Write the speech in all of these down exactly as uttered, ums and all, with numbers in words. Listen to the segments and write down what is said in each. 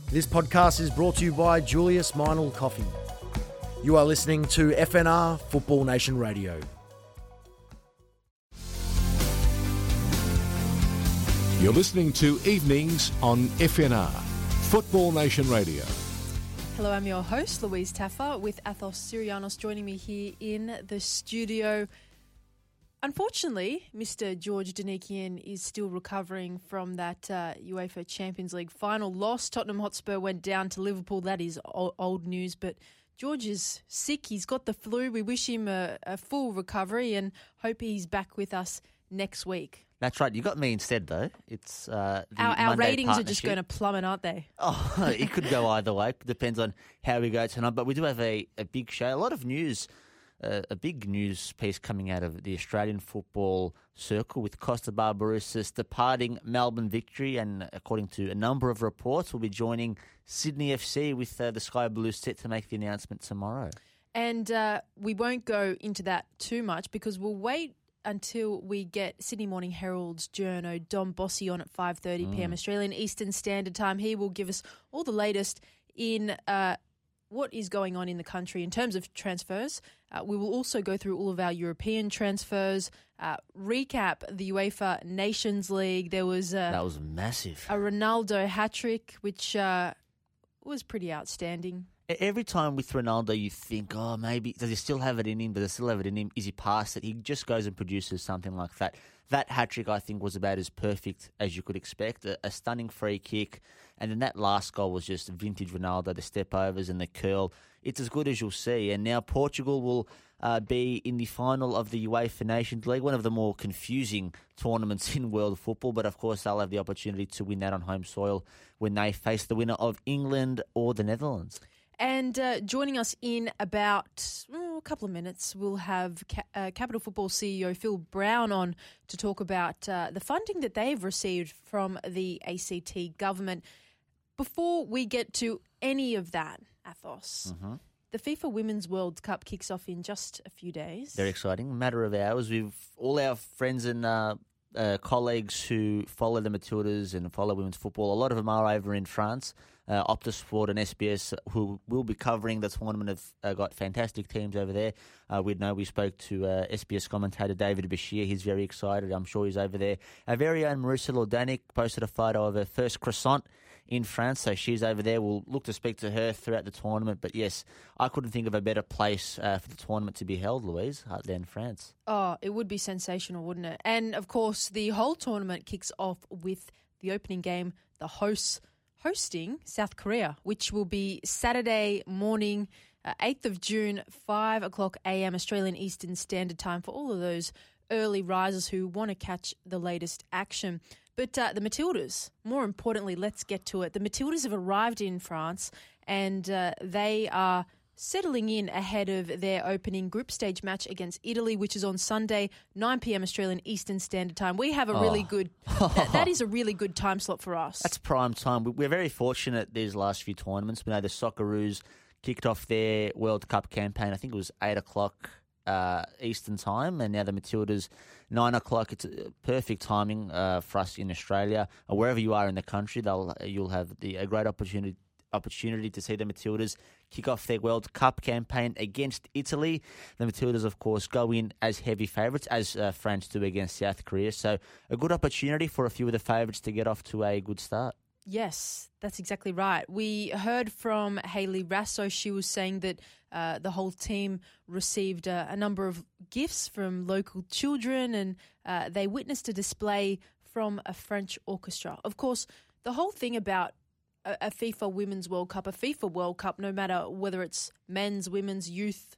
This podcast is brought to you by Julius Meinl Coffee. You are listening to F N R Football Nation Radio. You're listening to Evenings on F N R Football Nation Radio. Hello, I'm your host, Louise Taffa, with Athos Syrianos joining me here in the studio. Unfortunately, Mister George Danikian is still recovering from that uh, UEFA Champions League final loss. Tottenham Hotspur went down to Liverpool. That is old, old news, but George is sick. He's got the flu. We wish him a, a full recovery and hope he's back with us next week. That's right. You got me instead, though. It's uh, the Our, our Monday ratings are just partnership. going to plummet, aren't they? Oh, it could go either way. Depends on how we go tonight. But we do have a, a big show. A lot of news, uh, a big news piece coming out of the Australian football circle with Costa Barbarouses departing Melbourne Victory. And according to a number of reports, we'll be joining Sydney F C with uh, the Sky Blues set to make the announcement tomorrow. And uh, we won't go into that too much because we'll wait until we get Sydney Morning Herald's journo Dom Bossi on at five thirty p.m. Mm. Australian Eastern Standard Time. He will give us all the latest in uh, what is going on in the country in terms of transfers. Uh, we will also go through all of our European transfers, uh, recap the UEFA Nations League. There was a, that was massive. A Ronaldo hat-trick, which uh, was pretty outstanding. Every time with Ronaldo, you think, oh, maybe, does he still have it in him? Does he still have it in him? Is he past it? He just goes and produces something like that. That hat-trick, I think, was about as perfect as you could expect. A, a stunning free kick. And then that last goal was just vintage Ronaldo, the step-overs and the curl. It's as good as you'll see. And now Portugal will uh, be in the final of the UEFA Nations League, one of the more confusing tournaments in world football. But, of course, they'll have the opportunity to win that on home soil when they face the winner of England or the Netherlands. And uh, joining us in about oh, a couple of minutes, we'll have Ca- uh, Capital Football C E O Phil Brown on to talk about uh, the funding that they've received from the A C T government. Before we get to any of that, Athos, mm-hmm. the FIFA Women's World Cup kicks off in just a few days. Very exciting. Matter of hours. We've all our friends and uh, uh, colleagues who follow the Matildas and follow women's football. A lot of them are over in France. Uh, Optus Sport and S B S, who will be covering the tournament, have uh, got fantastic teams over there. Uh, we know we spoke to uh, S B S commentator David Bashir. He's very excited. I'm sure he's over there. Our very own Marissa Lordanik posted a photo of her first croissant in France, so she's over there. We'll look to speak to her throughout the tournament. But yes, I couldn't think of a better place uh, for the tournament to be held, Louise, than France. Oh, it would be sensational, wouldn't it? And of course, the whole tournament kicks off with the opening game, the hosts hosting South Korea, which will be Saturday morning, uh, eighth of June, five o'clock a.m. Australian Eastern Standard Time for all of those early risers who want to catch the latest action. But uh, the Matildas, more importantly, let's get to it. The Matildas have arrived in France and uh, they are settling in ahead of their opening group stage match against Italy, which is on Sunday, nine p.m. Australian Eastern Standard Time. We have a oh. really good, that, that is a really good time slot for us. That's prime time. We're very fortunate these last few tournaments. We know the Socceroos kicked off their World Cup campaign, I think it was eight o'clock uh, Eastern Time, and now the Matildas, nine o'clock. It's perfect timing uh, for us in Australia. Or wherever you are in the country, they'll you'll have the a great opportunity opportunity to see the Matildas kick off their World Cup campaign against Italy. The Matildas, of course, go in as heavy favourites, as uh, France do against South Korea. So a good opportunity for a few of the favourites to get off to a good start. Yes, that's exactly right. We heard from Hayley Rasso. She was saying that uh, the whole team received uh, a number of gifts from local children and uh, they witnessed a display from a French orchestra. Of course, the whole thing about a FIFA Women's World Cup, a FIFA World Cup, no matter whether it's men's, women's, youth,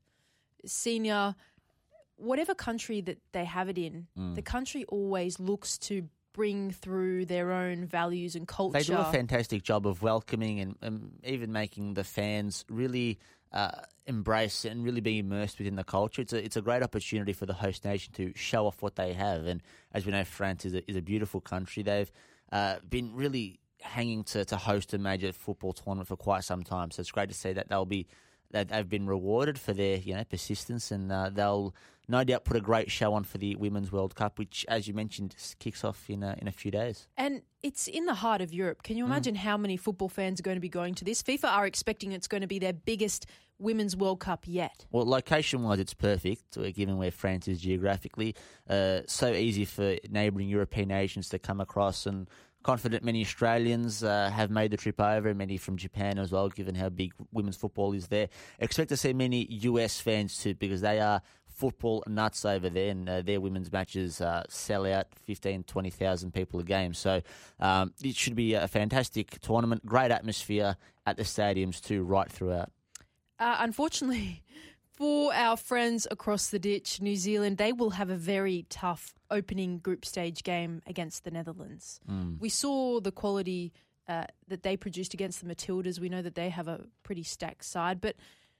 senior, whatever country that they have it in, mm. the country always looks to bring through their own values and culture. They do a fantastic job of welcoming and, and even making the fans really uh, embrace and really be immersed within the culture. It's a, it's a great opportunity for the host nation to show off what they have. And as we know, France is a, is a beautiful country. They've uh, been really hanging to, to host a major football tournament for quite some time. So it's great to see that they'll be that they've been rewarded for their you know persistence, and uh, they'll no doubt put a great show on for the Women's World Cup, which, as you mentioned, kicks off in a, in a few days. And it's in the heart of Europe. Can you imagine mm. how many football fans are going to be going to this? FIFA are expecting it's going to be their biggest Women's World Cup yet. Well, location-wise, it's perfect, given where France is geographically. Uh, so easy for neighbouring European nations to come across, and confident many Australians uh, have made the trip over, many from Japan as well, given how big women's football is there. Expect to see many U S fans too, because they are football nuts over there, and uh, their women's matches uh, sell out fifteen, twenty thousand people a game. So um, it should be a fantastic tournament, great atmosphere at the stadiums too, right throughout. Uh, unfortunately, for our friends across the ditch, New Zealand, they will have a very tough opening group stage game against the Netherlands. Mm. We saw the quality uh, that they produced against the Matildas. We know that they have a pretty stacked side, but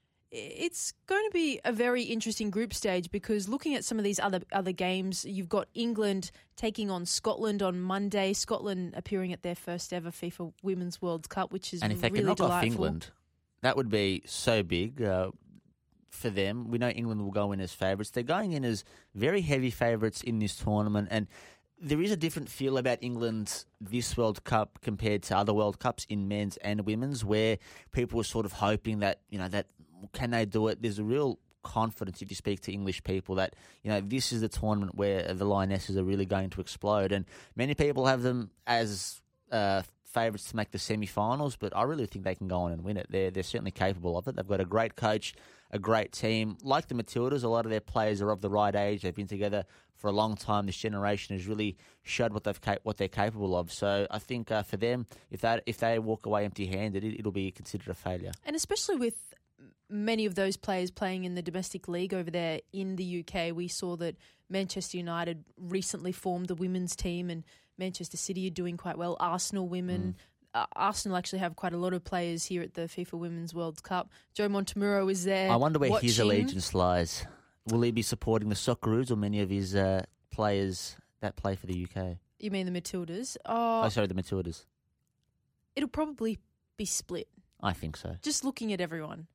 it's going to be a very interesting group stage, because looking at some of these other other games, you've got England taking on Scotland on Monday. Scotland appearing at their first ever FIFA Women's World Cup, which is and if they really can knock delightful. off England, that would be so big uh, for them. We know England will go in as favourites. They're going in as very heavy favourites in this tournament, and there is a different feel about England this World Cup compared to other World Cups in men's and women's, where people were sort of hoping that, you know, that can they do it? There's a real confidence if you speak to English people that, you know, this is the tournament where the Lionesses are really going to explode. And many people have them as uh, favourites to make the semi-finals, but I really think they can go on and win it. They're, they're certainly capable of it. They've got a great coach, a great team. Like the Matildas, a lot of their players are of the right age. They've been together for a long time. This generation has really showed what they've what they're capable of. So I think uh, for them, if that if they walk away empty-handed, it, it'll be considered a failure. And especially with many of those players playing in the domestic league over there in the U K, we saw that Manchester United recently formed the women's team, and Manchester City are doing quite well. Arsenal women. Mm. Uh, Arsenal actually have quite a lot of players here at the FIFA Women's World Cup. Joe Montemurro is there. I wonder where watching. his allegiance lies. Will he be supporting the Socceroos or many of his uh, players that play for the U K? You mean the Matildas? Oh, oh, sorry, the Matildas. It'll probably be split. I think so. Just looking at everyone.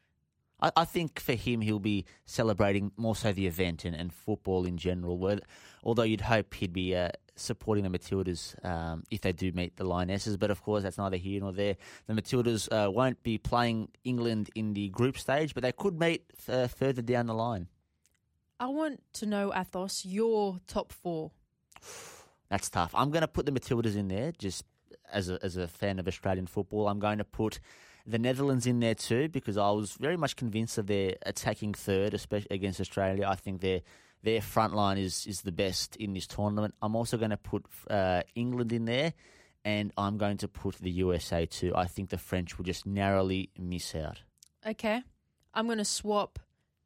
I, I think for him, he'll be celebrating more so the event and, and football in general. Where, although you'd hope he'd be uh, supporting the Matildas um, if they do meet the Lionesses. But of course, that's neither here nor there. The Matildas uh, won't be playing England in the group stage, but they could meet uh, further down the line. I want to know, Athos, your top four. That's tough. I'm going to put the Matildas in there just as a, as a fan of Australian football. I'm going to put the Netherlands in there too, because I was very much convinced of their attacking third, especially against Australia. I think their their front line is, is the best in this tournament. I'm also going to put uh, England in there, and I'm going to put the U S A too. I think the French will just narrowly miss out. Okay. I'm going to swap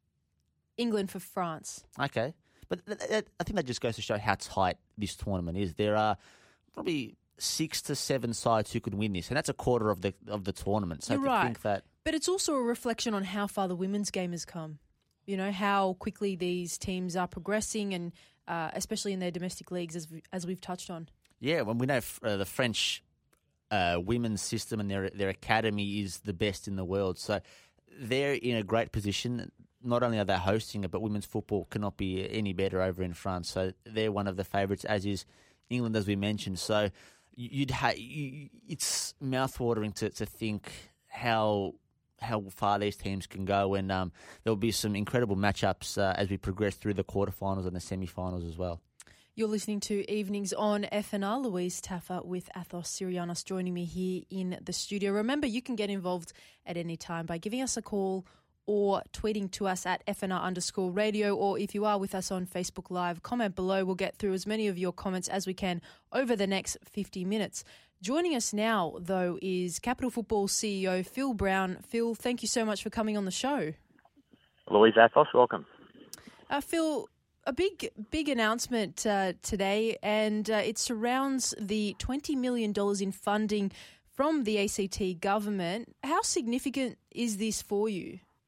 England for France. Okay. But th- th- I think that just goes to show how tight this tournament is. There are probably six to seven sides who could win this, and that's a quarter of the of the tournament. So You're to right. think that, but it's also a reflection on how far the women's game has come. You know, how quickly these teams are progressing, and uh, especially in their domestic leagues, as we, as we've touched on. Yeah, when we know uh, the French uh, women's system and their their academy is the best in the world, so they're in a great position. Not only are they hosting it, but women's football cannot be any better over in France. So they're one of the favourites, as is England, as we mentioned. So you'd ha- you, it's mouthwatering to, to think how how far these teams can go, and um, there'll be some incredible matchups uh, as we progress through the quarterfinals and the semi-finals as well. You're listening to Evenings on F N R. Louise Taffer with Athos Syrianos joining me here in the studio. Remember, you can get involved at any time by giving us a call or tweeting to us at F N R underscore radio, or if you are with us on Facebook Live, comment below. We'll get through as many of your comments as we can over the next fifty minutes. Joining us now, though, is Capital Football C E O Phil Brown. Phil, thank you so much for coming on the show. Louise Athos, welcome. Uh, Phil, a big, big announcement uh, today, and uh, it surrounds the twenty million dollars in funding from the A C T government. How significant is this for you?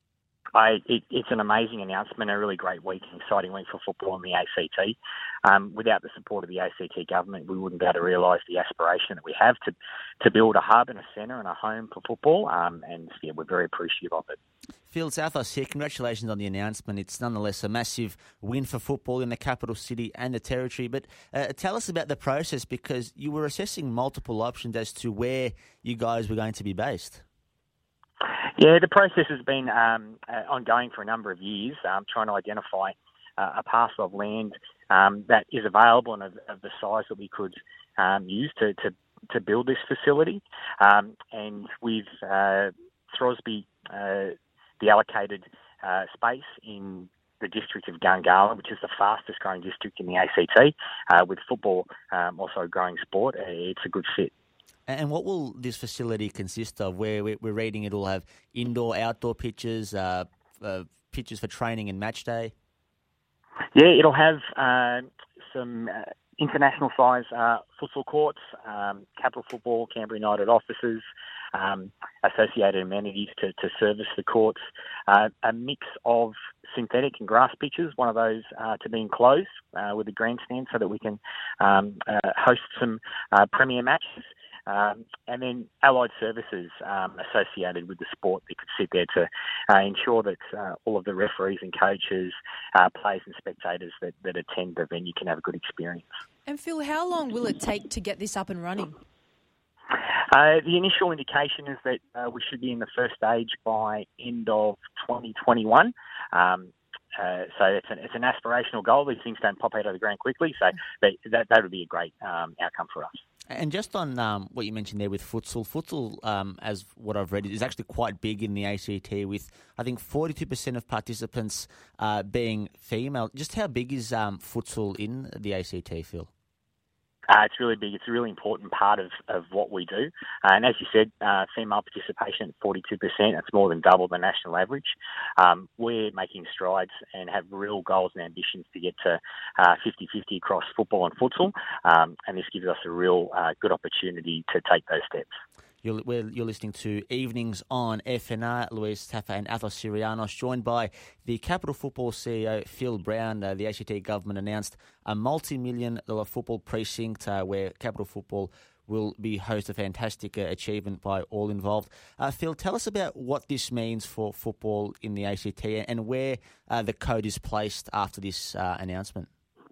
I, it, it's an amazing announcement, a really great week, an exciting week for football in the A C T. Um, without the support of the A C T government, we wouldn't be able to realise the aspiration that we have to to build a hub and a centre and a home for football. Um, and yeah, we're very appreciative of it. Phil Southos here, congratulations on the announcement. It's nonetheless a massive win for football in the capital city and the territory. But uh, tell us about the process, because you were assessing multiple options as to where you guys were going to be based. Yeah, the process has been um, uh, ongoing for a number of years, um, trying to identify uh, a parcel of land um, that is available and of, of the size that we could um, use to, to, to build this facility. Um, and with uh, Throsby, uh, the allocated uh, space in the district of Gungala, which is the fastest growing district in the A C T, uh, with football um, also a growing sport, it's a good fit. And what will this facility consist of? Where we're reading it will have indoor, outdoor pitches, uh, uh, pitches for training and match day? Yeah, it'll have uh, some uh, international size uh, futsal courts, um, Capital Football, Canberra United offices, um, associated amenities to, to service the courts, uh, a mix of synthetic and grass pitches, one of those uh, to be enclosed uh, with a grandstand so that we can um, uh, host some uh, premier matches. Um, and then allied services um, associated with the sport that could sit there to uh, ensure that uh, all of the referees and coaches, uh, players and spectators that, that attend the venue can have a good experience. And Phil, how long will it take to get this up and running? Uh, the initial indication is that uh, we should be in the first stage by end of twenty twenty-one. Um, Uh, so it's an, it's an aspirational goal. These things don't pop out of the ground quickly, so that that, that would be a great um, outcome for us. And just on um, what you mentioned there with futsal, futsal, um, as what I've read, is actually quite big in the A C T with, I think, forty-two percent of participants uh, being female. Just how big is um, futsal in the A C T, Phil? Uh, it's really big. It's a really important part of, of what we do. Uh, and as you said, uh, female participation at forty-two percent. That's more than double the national average. Um, we're making strides and have real goals and ambitions to get to uh, fifty-fifty across football and futsal. Um, and this gives us a real uh, good opportunity to take those steps. You're, you're listening to Evenings on F N R. Louise Taffa and Athos Sirianos, joined by the Capital Football C E O, Phil Brown. Uh, the A C T government announced a multi-million dollar football precinct uh, where Capital Football will be host, a fantastic uh, achievement by all involved. Uh, Phil, tell us about what this means for football in the A C T and where uh, the code is placed after this uh, announcement.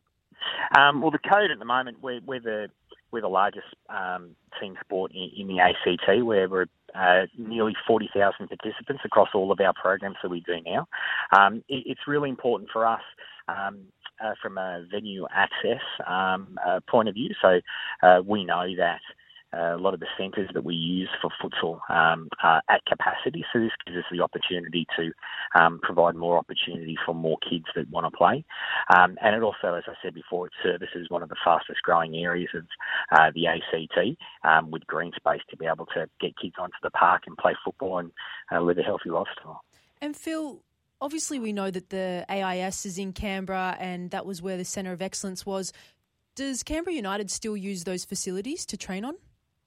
Um, well, the code at the moment, we're, we're the We're the largest um, team sport in, in the A C T, where we're uh, nearly forty thousand participants across all of our programs that we do now. Um, it, it's really important for us um, uh, from a venue access um, uh, point of view. So uh, we know that Uh, a lot of the centres that we use for futsal um, are at capacity, so this gives us the opportunity to um, provide more opportunity for more kids that want to play. Um, and it also, as I said before, it services one of the fastest growing areas of uh, the A C T um, with green space to be able to get kids onto the park and play football and uh, live a healthy lifestyle. And Phil, obviously we know that the A I S is in Canberra and that was where the Centre of Excellence was. Does Canberra United still use those facilities to train on?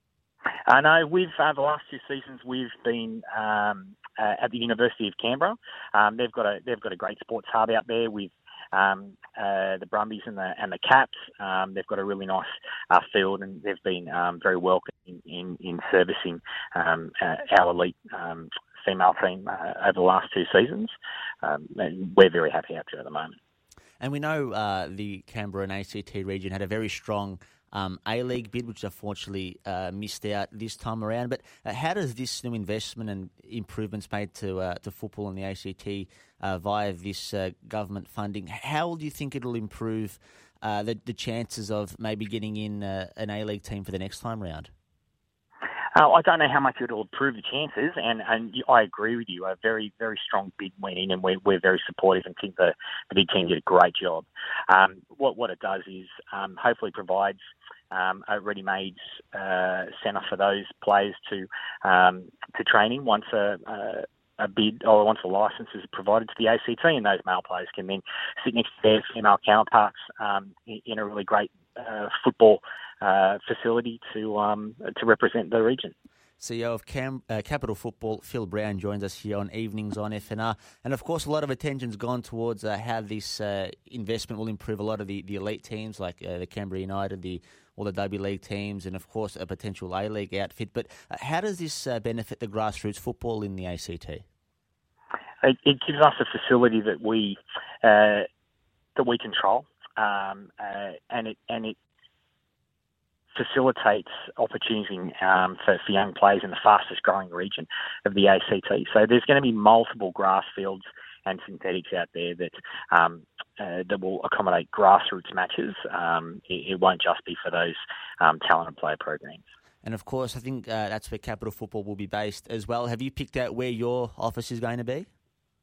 I uh, know we've uh, the last two seasons we've been um, uh, at the University of Canberra. Um, they've got a they've got a great sports hub out there with um, uh, the Brumbies and the and the Caps. Um, they've got a really nice uh, field, and they've been um, very welcoming in in, in servicing um, uh, our elite um, female team uh, over the last two seasons. Um, and we're very happy out there at the moment. And we know uh, the Canberra and A C T region had a very strong Um, A-League bid, which unfortunately uh, missed out this time around. But uh, how does this new investment and improvements made to uh, to football in the A C T uh, via this uh, government funding, how do you think it'll improve uh, the, the chances of maybe getting in uh, an A-League team for the next time round? Uh, I don't know how much it'll improve the chances, and, and I agree with you. A very, very strong bid went in, and we're, we're very supportive and think the, the big team did a great job. Um, what, what it does is um, hopefully provides um, a ready-made uh, centre for those players to um, to training once a, a a bid or once a licence is provided to the A C T, and those male players can then sit next to their female counterparts um, in a really great uh, football uh, facility to um, to represent the region. C E O of Cam, uh, Capital Football, Phil Brown, joins us here on Evenings on F N R. And, of course, a lot of attention's gone towards uh, how this uh, investment will improve a lot of the, the elite teams like uh, the Canberra United, the all the W League teams, and, of course, a potential A-League outfit. But uh, how does this uh, benefit the grassroots football in the A C T? It, it gives us a facility that we uh, that we control, um, uh, and it and it facilitates opportunities um, for, for young players in the fastest growing region of the A C T. So there's going to be multiple grass fields and synthetics out there that um, uh, that will accommodate grassroots matches. Um, it, it won't just be for those um, talented player programs. And of course, I think uh, that's where Capital Football will be based as well. Have you picked out where your office is going to be?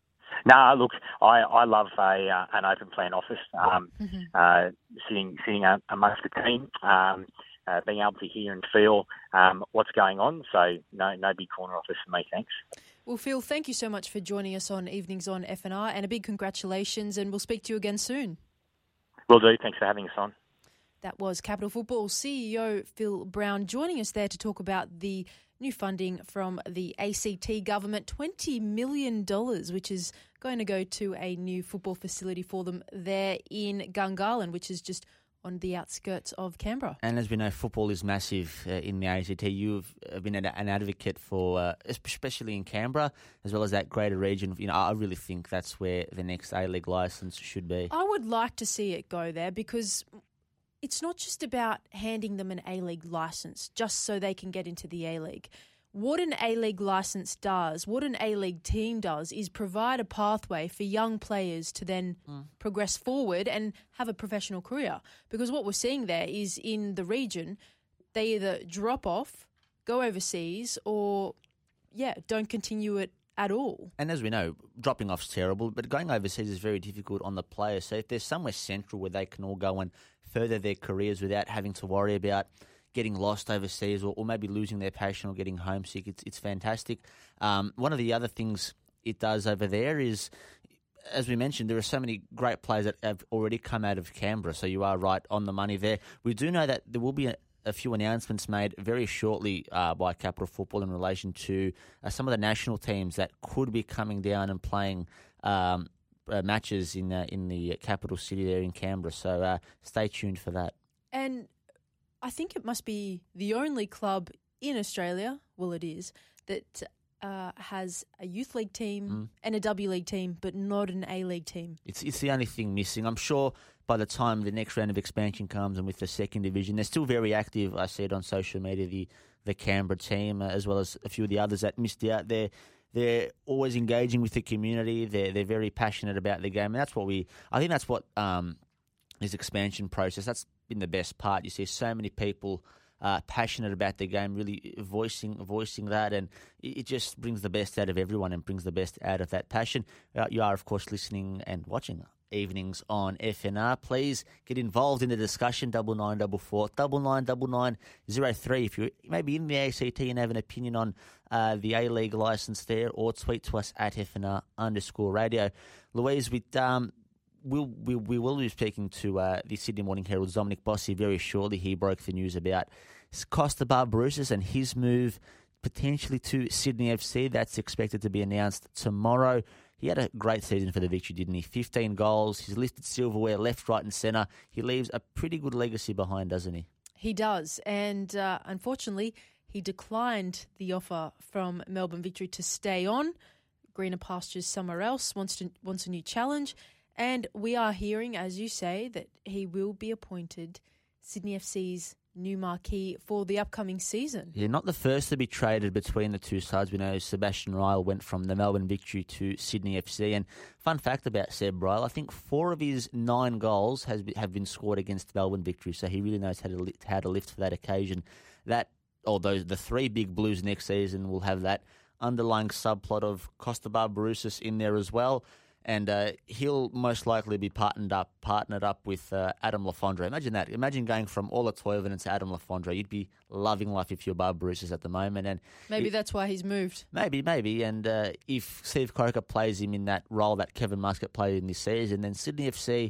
No, look, I, I love a uh, an open plan office, um, Mm-hmm. uh, sitting sitting amongst the team, um, uh, being able to hear and feel um, what's going on. So no no big corner office for me, thanks. Well, Phil, thank you so much for joining us on Evenings on F N R, and a big congratulations, and we'll speak to you again soon. Will do. Thanks for having us on. That was Capital Football C E O Phil Brown joining us there to talk about the new funding from the A C T government, twenty million dollars, which is going to go to a new football facility for them there in Gungahlin, which is just on the outskirts of Canberra. And as we know, football is massive uh, in the A C T. You've been an, an advocate for, uh, especially in Canberra, as well as that greater region. You know, I really think that's where the next A-League licence should be. I would like to see it go there because it's not just about handing them an A-League licence just so they can get into the A-League. What an A-League licence does, what an A-League team does, is provide a pathway for young players to then mm. progress forward and have a professional career. Because what we're seeing there is in the region, they either drop off, go overseas, or, yeah, don't continue it at all. And as we know, dropping off's terrible, but going overseas is very difficult on the players. So if there's somewhere central where they can all go and further their careers without having to worry about getting lost overseas or, or maybe losing their passion or getting homesick, it's it's fantastic. Um, one of the other things it does over there is, as we mentioned, there are so many great players that have already come out of Canberra, so you are right on the money there. We do know that there will be a, a few announcements made very shortly uh, by Capital Football in relation to uh, some of the national teams that could be coming down and playing um, uh, matches in uh, in the capital city there in Canberra. So uh, stay tuned for that. And I think it must be the only club in Australia, well it is, that uh, has a youth league team mm. and a W League team, but not an A-League team. It's it's the only thing missing. I'm sure by the time the next round of expansion comes and with the second division, they're still very active. I see it on social media, the, the Canberra team, uh, as well as a few of the others that missed out there. They're always engaging with the community. They're, they're very passionate about the game. And that's what we, I think that's what um, this expansion process, that's been the best part. You see so many people uh, passionate about the game, really voicing voicing that, and it just brings the best out of everyone and brings the best out of that passion. Uh, you are, of course, listening and watching Evenings on F N R. Please get involved in the discussion, double nine double four, double nine double nine zero three. If you're maybe in the A C T and have an opinion on uh, the A-League licence there, or tweet to us at F N R underscore radio. Louise, with um, We'll, we, we will be speaking to uh, the Sydney Morning Herald's Dominic Bossy very shortly. He broke the news about Costa Barbarouses and his move potentially to Sydney F C. That's expected to be announced tomorrow. He had a great season for the Victory, didn't he? fifteen goals. He's lifted silverware left, right and centre. He leaves a pretty good legacy behind, doesn't he? He does. And uh, unfortunately, he declined the offer from Melbourne Victory to stay on. Greener pastures somewhere else, wants to wants a new challenge. And we are hearing, as you say, that he will be appointed Sydney F C's new marquee for the upcoming season. Yeah, not the first to be traded between the two sides. We know Sebastian Ryle went from the Melbourne Victory to Sydney F C. And fun fact about Seb Ryle, I think four of his nine goals has be, have been scored against Melbourne Victory. So he really knows how to lift, how to lift for that occasion. That, although the three big Blues next season will have that underlying subplot of Costa Barbarouses in there as well. And uh, he'll most likely be partnered up, partnered up with uh, Adam Le Fondre. Imagine that. Imagine going from Ola Toivonen to Adam Le Fondre. You'd be loving life if you're Barbarouses at the moment. And maybe it, that's why he's moved. Maybe, maybe. And uh, if Steve Croker plays him in that role that Kevin Muscat played in this season, then Sydney F C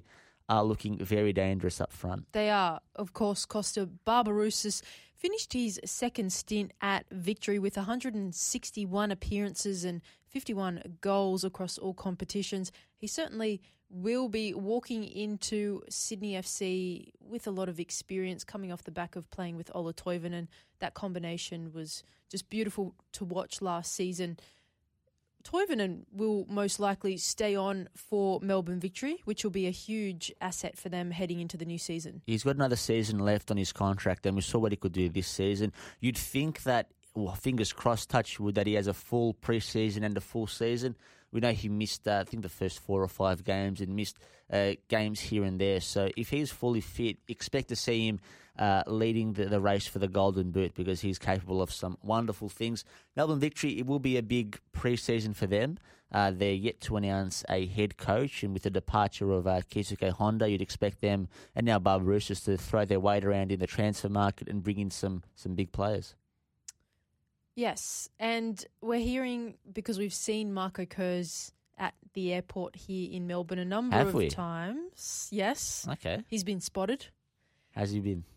are looking very dangerous up front. They are. Of course, Costa Barbarouses finished his second stint at Victory with one hundred sixty-one appearances and fifty-one goals across all competitions. He certainly will be walking into Sydney F C with a lot of experience coming off the back of playing with Ola Toivonen. That combination was just beautiful to watch last season. Toivonen will most likely stay on for Melbourne Victory, which will be a huge asset for them heading into the new season. He's got another season left on his contract, and we saw what he could do this season. You'd think that, well, fingers crossed, touch wood, that he has a full pre-season and a full season. We know he missed, uh, I think, the first four or five games and missed uh, games here and there. So if he's fully fit, expect to see him uh, leading the, the race for the Golden Boot, because he's capable of some wonderful things. Melbourne Victory, it will be a big pre-season for them. Uh, they're yet to announce a head coach, and with the departure of uh, Keisuke Honda, you'd expect them, and now Barbarouses, to throw their weight around in the transfer market and bring in some, some big players. Yes, and we're hearing, because we've seen Marco Kurz at the airport here in Melbourne a number Have of we? times. Yes. Okay. He's been spotted. How's he been?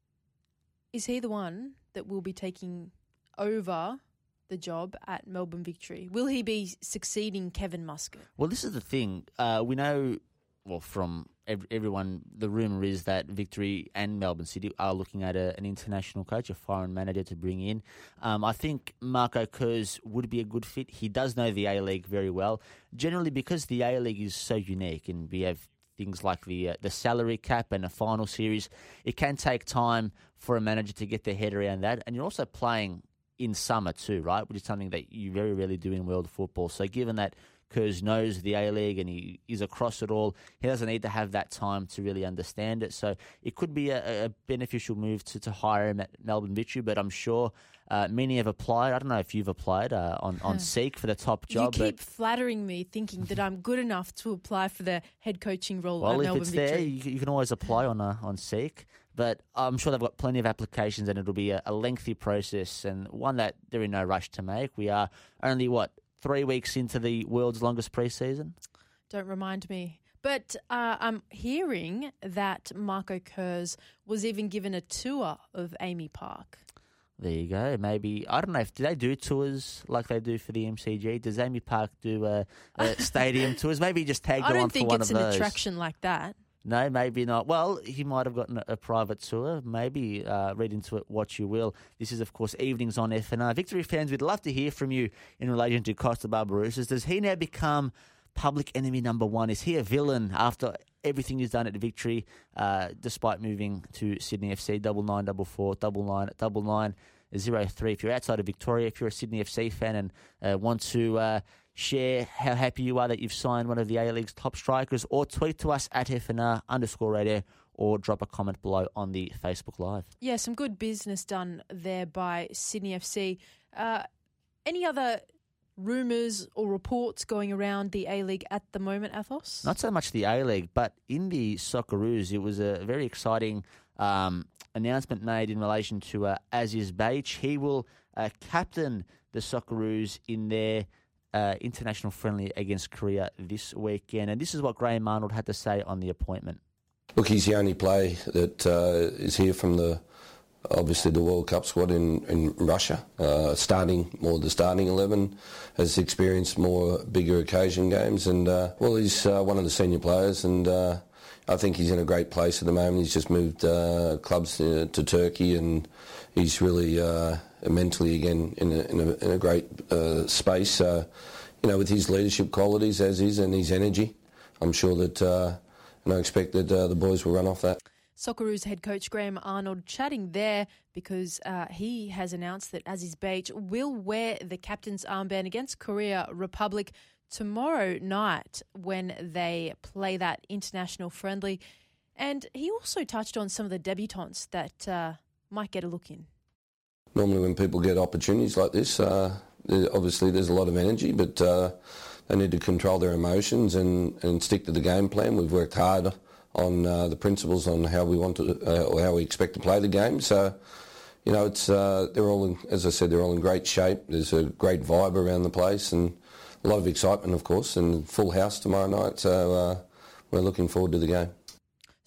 Is he the one that will be taking over the job at Melbourne Victory? Will he be succeeding Kevin Muscat? Well, this is the thing. Uh, we know, well, from ev- everyone, the rumour is that Victory and Melbourne City are looking at a, an international coach, a foreign manager to bring in. Um, I think Marco Kurz would be a good fit. He does know the A-League very well, generally because the A-League is so unique, and we have things like the uh, the salary cap and the final series. It can take time for a manager to get their head around that, and you're also playing in summer too, right? Which is something that you very rarely do in world football. So given that Kurz knows the A-League and he is across it all, he doesn't need to have that time to really understand it. So it could be a, a beneficial move to, to hire him at Melbourne Victory, but I'm sure uh, many have applied. I don't know if you've applied uh, on, on Seek for the top job. You keep but flattering me, thinking that I'm good enough to apply for the head coaching role well, at if Melbourne it's Victory. there, you, you can always apply on uh, on Seek. But I'm sure they've got plenty of applications, and it'll be a, a lengthy process, and one that they're in no rush to make. We are only, what, three weeks into the world's longest pre-season? Don't remind me. But uh, I'm hearing that Marco Kurz was even given a tour of Amy Park. There you go. Maybe, I don't know, if do they do tours like they do for the M C G? Does Amy Park do uh, uh, stadium tours? Maybe he just tagged I her on don't for think one it's of an those. attraction like that. No, maybe not. Well, he might have gotten a, a private tour. Maybe uh, read into it what you will. This is, of course, Evenings on F N R. Victory fans, we'd love to hear from you in relation to Costa Barbarouses. Does he now become public enemy number one? Is he a villain after everything he's done at Victory, uh, despite moving to Sydney F C? Double nine, double four, double nine, double nine, zero three. If you're outside of Victoria, if you're a Sydney F C fan and uh, want to Uh, share how happy you are that you've signed one of the A-League's top strikers, or tweet to us at F N R underscore radio, or drop a comment below on the Facebook Live. Yeah, some good business done there by Sydney F C. Uh, any other rumours or reports going around the A-League at the moment, Athos? Not so much the A-League, but in the Socceroos, it was a very exciting um, announcement made in relation to uh, Aziz Beich. He will uh, captain the Socceroos in their Uh, international friendly against Korea this weekend. And this is what Graham Arnold had to say on the appointment. Look, he's the only play that uh, is here from the, obviously, the World Cup squad in, in Russia. Uh, starting, more the starting eleven, has experienced more bigger occasion games. And, uh, well, he's uh, one of the senior players, and uh, I think he's in a great place at the moment. He's just moved uh, clubs to, to Turkey, and he's really uh, mentally again in a, in a, in a great uh, space. Uh, you know, with his leadership qualities as is and his energy, I'm sure that, uh, and I expect that uh, the boys will run off that. Socceroos head coach Graham Arnold chatting there because uh, he has announced that Aziz Beich will wear the captain's armband against Korea Republic tomorrow night when they play that international friendly. And he also touched on some of the debutants that uh, might get a look in. Normally when people get opportunities like this, uh, there, obviously there's a lot of energy, but uh, they need to control their emotions and, and stick to the game plan. We've worked hard on uh, the principles on how we want to, uh, or how we expect to play the game. So, you know, it's uh, they're all, in, as I said, they're all in great shape. There's a great vibe around the place and a lot of excitement, of course, and full house tomorrow night. So uh, we're looking forward to the game.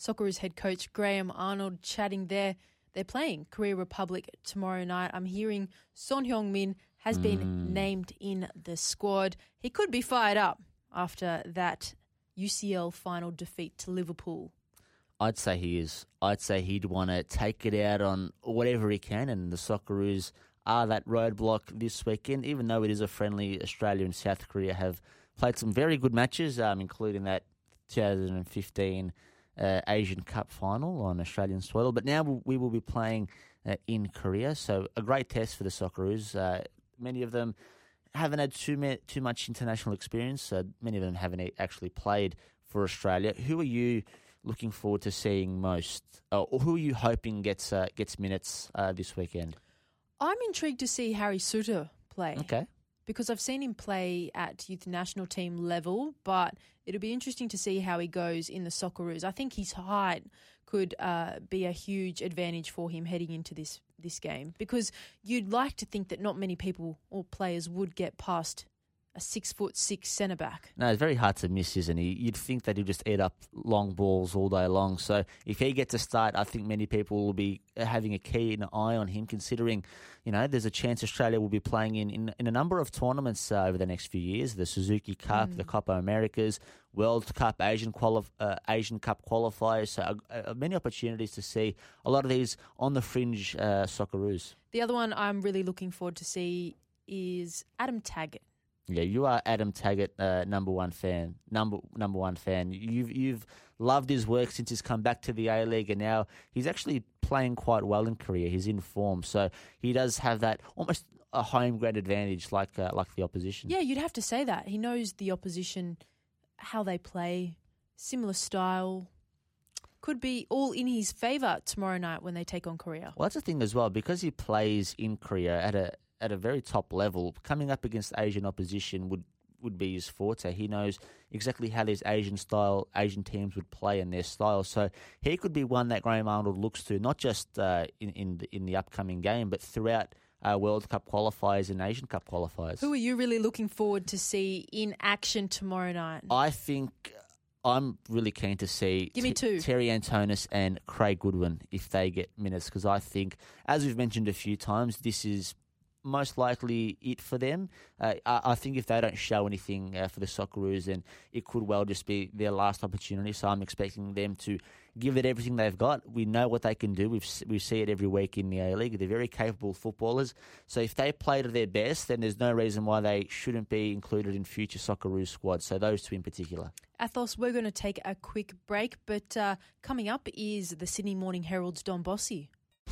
Socceroos head coach Graham Arnold chatting there. They're playing Korea Republic tomorrow night. I'm hearing Son Heung-min has been Mm. named in the squad. He could be fired up after that U C L final defeat to Liverpool. I'd say he is. I'd say he'd want to take it out on whatever he can, and the Socceroos are that roadblock this weekend, even though it is a friendly. Australia and South Korea have played some very good matches, um, including that twenty fifteen uh, Asian Cup final on Australian soil. But now we will be playing uh, in Korea, so a great test for the Socceroos. Uh, many of them haven't had too, ma- too much international experience. Uh, many of them haven't e- actually played for Australia. Who are you looking forward to seeing most, uh, or who are you hoping gets uh, gets minutes uh, this weekend? I'm intrigued to see Harry Souttar play. Okay. Because I've seen him play at youth national team level, but it'll be interesting to see how he goes in the Socceroos. I think his height could uh, be a huge advantage for him heading into this, this game, because you'd like to think that not many people or players would get past a six foot six centre back. No, it's very hard to miss, isn't he? You'd think that he'd just eat up long balls all day long. So if he gets a start, I think many people will be having a keen eye on him, considering, you know, there's a chance Australia will be playing in, in, in a number of tournaments uh, over the next few years. The Suzuki Cup, mm. the Copa Americas, World Cup, Asian quali- uh, Asian Cup qualifiers. So uh, uh, many opportunities to see a lot of these on the fringe uh, Socceroos. The other one I'm really looking forward to see is Adam Taggart. Yeah, you are Adam Taggart, uh, number one fan. Number number one fan. You've you've loved his work since he's come back to the A League, and now he's actually playing quite well in Korea. He's in form, so he does have that almost a home ground advantage, like uh, like the opposition. Yeah, you'd have to say that he knows the opposition, how they play, similar style. Could be all in his favour tomorrow night when they take on Korea. Well, that's the thing as well, because he plays in Korea at a at a very top level. Coming up against Asian opposition would, would be his forte. He knows exactly how these Asian style Asian teams would play and their style. So he could be one that Graham Arnold looks to, not just uh, in in the, in the upcoming game, but throughout uh, World Cup qualifiers and Asian Cup qualifiers. Who are you really looking forward to see in action tomorrow night? I think I'm really keen to see Give me two. T- Terry Antonis and Craig Goodwin if they get minutes, because I think, as we've mentioned a few times, this is most likely it for them. Uh, I, I think if they don't show anything uh, for the Socceroos, then it could well just be their last opportunity. So I'm expecting them to give it everything they've got. We know what they can do. We've, we see it every week in the A-League. They're very capable footballers. So if they play to their best, then there's no reason why they shouldn't be included in future Socceroos squads. So those two in particular. Athos, we're going to take a quick break, but uh, coming up is the Sydney Morning Herald's Dom Bossy.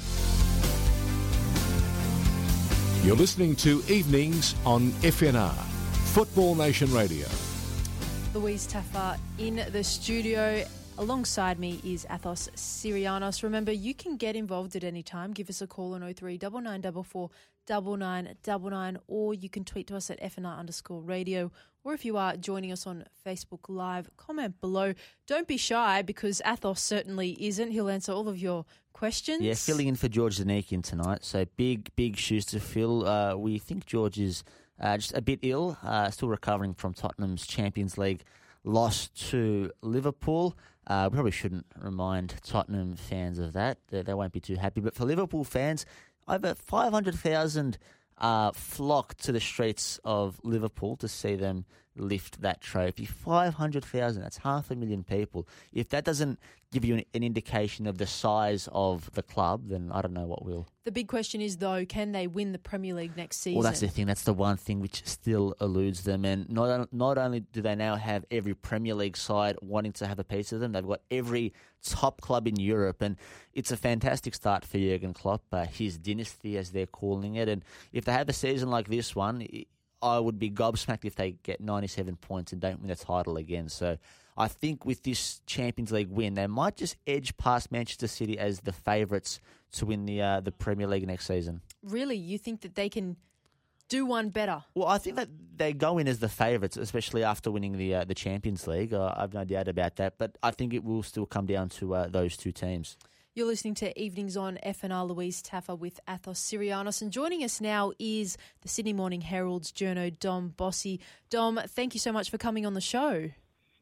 You're listening to Evenings on F N R, Football Nation Radio. Louise Taffa in the studio. Alongside me is Athos Sirianos. Remember, you can get involved at any time. Give us a call on oh three nine nine four four nine nine nine nine, or you can tweet to us at F N R underscore radio. Or if you are joining us on Facebook Live, comment below. Don't be shy, because Athos certainly isn't. He'll answer all of your questions. Yeah, filling in for George Zanekian tonight. So big, big shoes to fill. Uh, we think George is uh, just a bit ill, uh, still recovering from Tottenham's Champions League loss to Liverpool. Uh, we probably shouldn't remind Tottenham fans of that. They, they won't be too happy. But for Liverpool fans, over five hundred thousand uh, flocked to the streets of Liverpool to see them lift that trophy. five hundred thousand, that's half a million people. If that doesn't give you an, an indication of the size of the club, then I don't know what will. The big question is, though, can they win the Premier League next season? Well, that's the thing. That's the one thing which still eludes them. And not, not only do they now have every Premier League side wanting to have a piece of them, they've got every top club in Europe. And it's a fantastic start for Jurgen Klopp, uh, his dynasty, as they're calling it. And if they have a season like this one, I would be gobsmacked if they get ninety-seven points and don't win a title again. So I think with this Champions League win, they might just edge past Manchester City as the favourites to win the uh, the Premier League next season. Really? You think that they can do one better? Well, I think that they go in as the favourites, especially after winning the uh, the Champions League. Uh, I've no doubt about that. But I think it will still come down to uh, those two teams. You're listening to Evenings on F N R. Louise Taffa with Athos Sirianos. And joining us now is the Sydney Morning Herald's journo, Dom Bossy. Dom, thank you so much for coming on the show.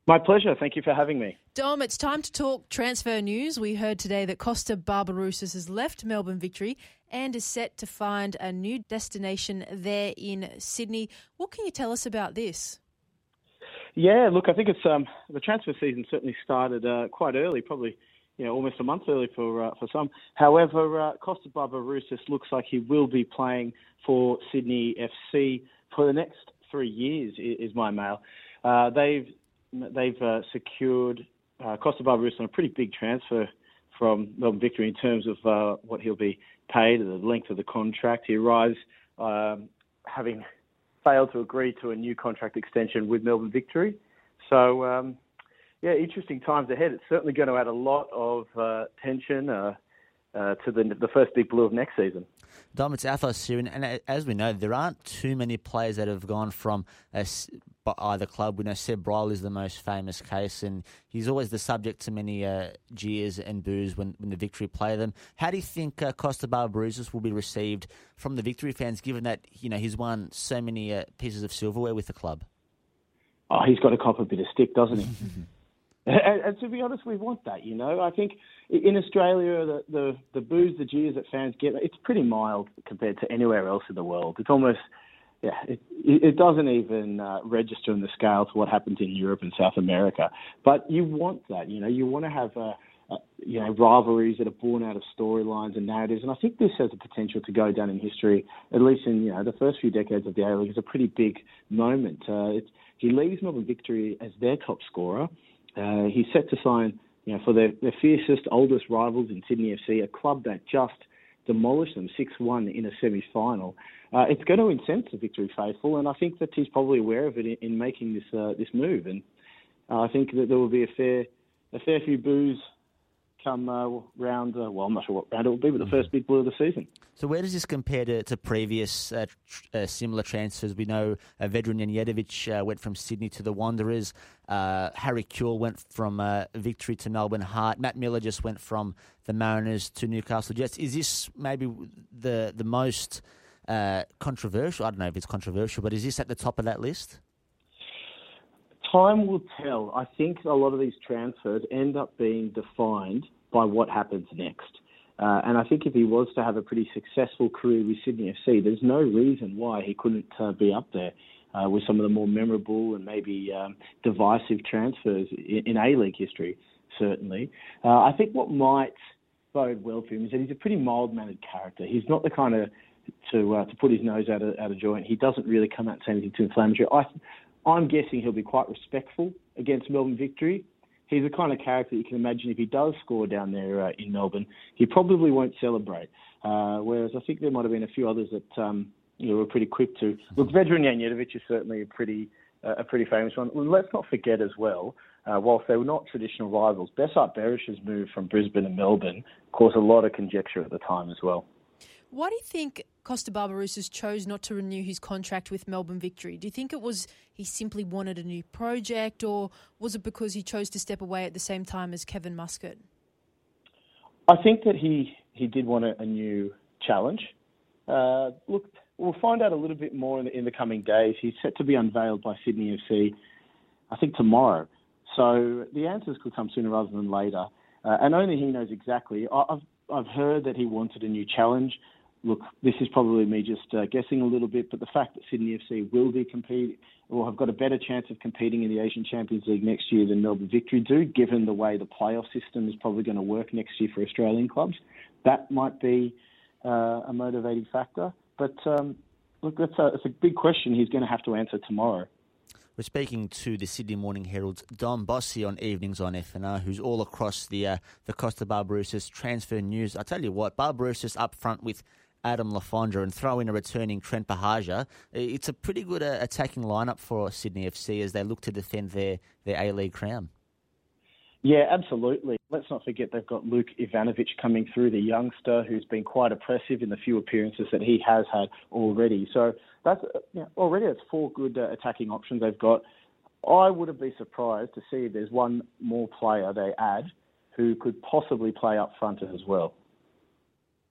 My pleasure. Thank you for having me. Dom, it's time to talk transfer news. We heard today that Costa Barbarouses has left Melbourne Victory and is set to find a new destination there in Sydney. What can you tell us about this? Yeah, look, I think it's um, the transfer season certainly started uh, quite early, probably you know almost a month early for uh, for some. However, uh, Costa Barbarouses looks like he will be playing for Sydney F C for the next three years. Is my mail. Uh, they've they've uh, secured uh, Costa Barbarouses on a pretty big transfer from Melbourne Victory in terms of uh, what he'll be paid, the length of the contract. He arrives um, having failed to agree to a new contract extension with Melbourne Victory. So, um, yeah, interesting times ahead. It's certainly going to add a lot of uh, tension uh, uh, to the, the first Big Blue of next season. Dom, it's Athos here, and as we know, there aren't too many players that have gone from a, either club. We know Seb Bryle is the most famous case, and he's always the subject to many uh, jeers and boos when, when the Victory play them. How do you think uh, Costa Barbarouses will be received from the Victory fans, given that you know he's won so many uh, pieces of silverware with the club? Oh, he's got to cop a bit of stick, doesn't he? And, and to be honest, we want that, you know. I think in Australia, the, the, the boos, the jeers that fans get, it's pretty mild compared to anywhere else in the world. It's almost, yeah, it, it doesn't even uh, register in the scale to what happens in Europe and South America. But you want that, you know. You want to have, uh, uh, you know, rivalries that are born out of storylines and narratives. And I think this has the potential to go down in history, at least in, you know, the first few decades of the A-League. It's a pretty big moment. Uh, it's, he leaves Melbourne Victory as their top scorer. Uh, he's set to sign, you know, for their, their fiercest, oldest rivals in Sydney F C, a club that just demolished them six one in a semi-final. Uh, it's going to incense the Victory faithful, and I think that he's probably aware of it in, in making this uh, this move. And uh, I think that there will be a fair a fair few boos come uh, round. Uh, well, I'm not sure what round it will be, but the first Big Blue of the season. So where does this compare to, to previous uh, tr- uh, similar transfers? We know uh, Vedran Janjetovic uh, went from Sydney to the Wanderers. Uh, Harry Kewell went from uh, Victory to Melbourne Heart. Matt Miller just went from the Mariners to Newcastle Jets. Is this maybe the the most uh, controversial? I don't know if it's controversial, but is this at the top of that list? Time will tell. I think a lot of these transfers end up being defined by what happens next. Uh, and I think if he was to have a pretty successful career with Sydney F C, there's no reason why he couldn't uh, be up there uh, with some of the more memorable and maybe um, divisive transfers in, in A-League history, certainly. Uh, I think what might bode well for him is that he's a pretty mild-mannered character. He's not the kind of to uh, to put his nose out of, out of joint. He doesn't really come out and say anything too inflammatory. I, I'm guessing he'll be quite respectful against Melbourne Victory. He's the kind of character you can imagine if he does score down there uh, in Melbourne, he probably won't celebrate. Uh, whereas I think there might have been a few others that um, you know, were pretty quick to. Look, Vedran Janjetovic is certainly a pretty uh, a pretty famous one. Let's not forget as well, uh, whilst they were not traditional rivals, Besart Berish's move from Brisbane to Melbourne caused a lot of conjecture at the time as well. Why do you think Costa Barbarouses chose not to renew his contract with Melbourne Victory? Do you think it was he simply wanted a new project, or was it because he chose to step away at the same time as Kevin Muscat? I think that he, he did want a, a new challenge. Uh, look, we'll find out a little bit more in the, in the coming days. He's set to be unveiled by Sydney F C, I think, tomorrow. So the answers could come sooner rather than later. Uh, and only he knows exactly. I, I've, I've heard that he wanted a new challenge. Look, this is probably me just uh, guessing a little bit, but the fact that Sydney F C will be competing, or have got a better chance of competing in the Asian Champions League next year than Melbourne Victory do, given the way the playoff system is probably going to work next year for Australian clubs, that might be uh, a motivating factor. But um, look, that's a, it's a big question he's going to have to answer tomorrow. We're speaking to the Sydney Morning Herald's Dom Bossy on Evenings on F N R, who's all across the uh, the Costa Barbarouses transfer news. I tell you what, Barbarouses up front with Adam Lafondra and throw in a returning Trent Bahaja. It's a pretty good uh, attacking lineup for Sydney F C as they look to defend their, their A-League crown. Yeah, absolutely. Let's not forget they've got Luke Ivanovic coming through, the youngster who's been quite impressive in the few appearances that he has had already. So that's you know, already it's four good uh, attacking options they've got. I wouldn't be surprised to see if there's one more player they add who could possibly play up front as well.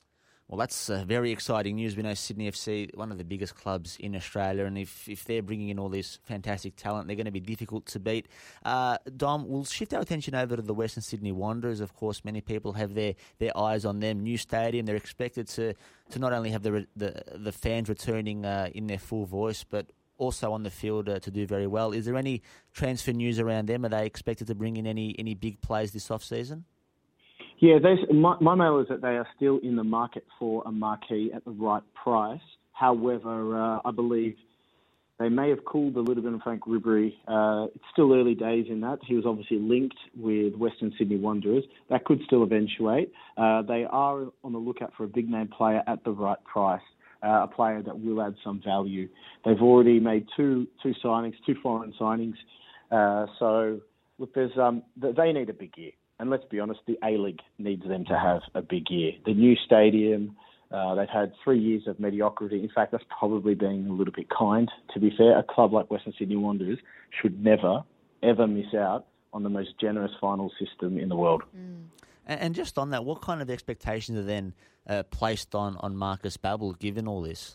Well, that's uh, very exciting news. We know Sydney F C, one of the biggest clubs in Australia, and if, if they're bringing in all this fantastic talent, they're going to be difficult to beat. Uh, Dom, we'll shift our attention over to the Western Sydney Wanderers. Of course, many people have their, their eyes on them. New stadium, they're expected to, to not only have the the, the fans returning uh, in their full voice, but also on the field uh, to do very well. Is there any transfer news around them? Are they expected to bring in any, any big players this off-season? Yeah, my, my mail is that they are still in the market for a marquee at the right price. However, uh, I believe they may have cooled a little bit on Frank Ribery. Uh, it's still early days in that. He was obviously linked with Western Sydney Wanderers. That could still eventuate. Uh, they are on the lookout for a big-name player at the right price, uh, a player that will add some value. They've already made two two signings, two foreign signings. Uh, so, look, there's um, they need a big year. And let's be honest, the A-League needs them to have a big year. The new stadium, uh, they've had three years of mediocrity. In fact, that's probably being a little bit kind, to be fair. A club like Western Sydney Wanderers should never, ever miss out on the most generous final system in the world. Mm. And just on that, what kind of expectations are then uh, placed on, on Marcus Babbel, given all this?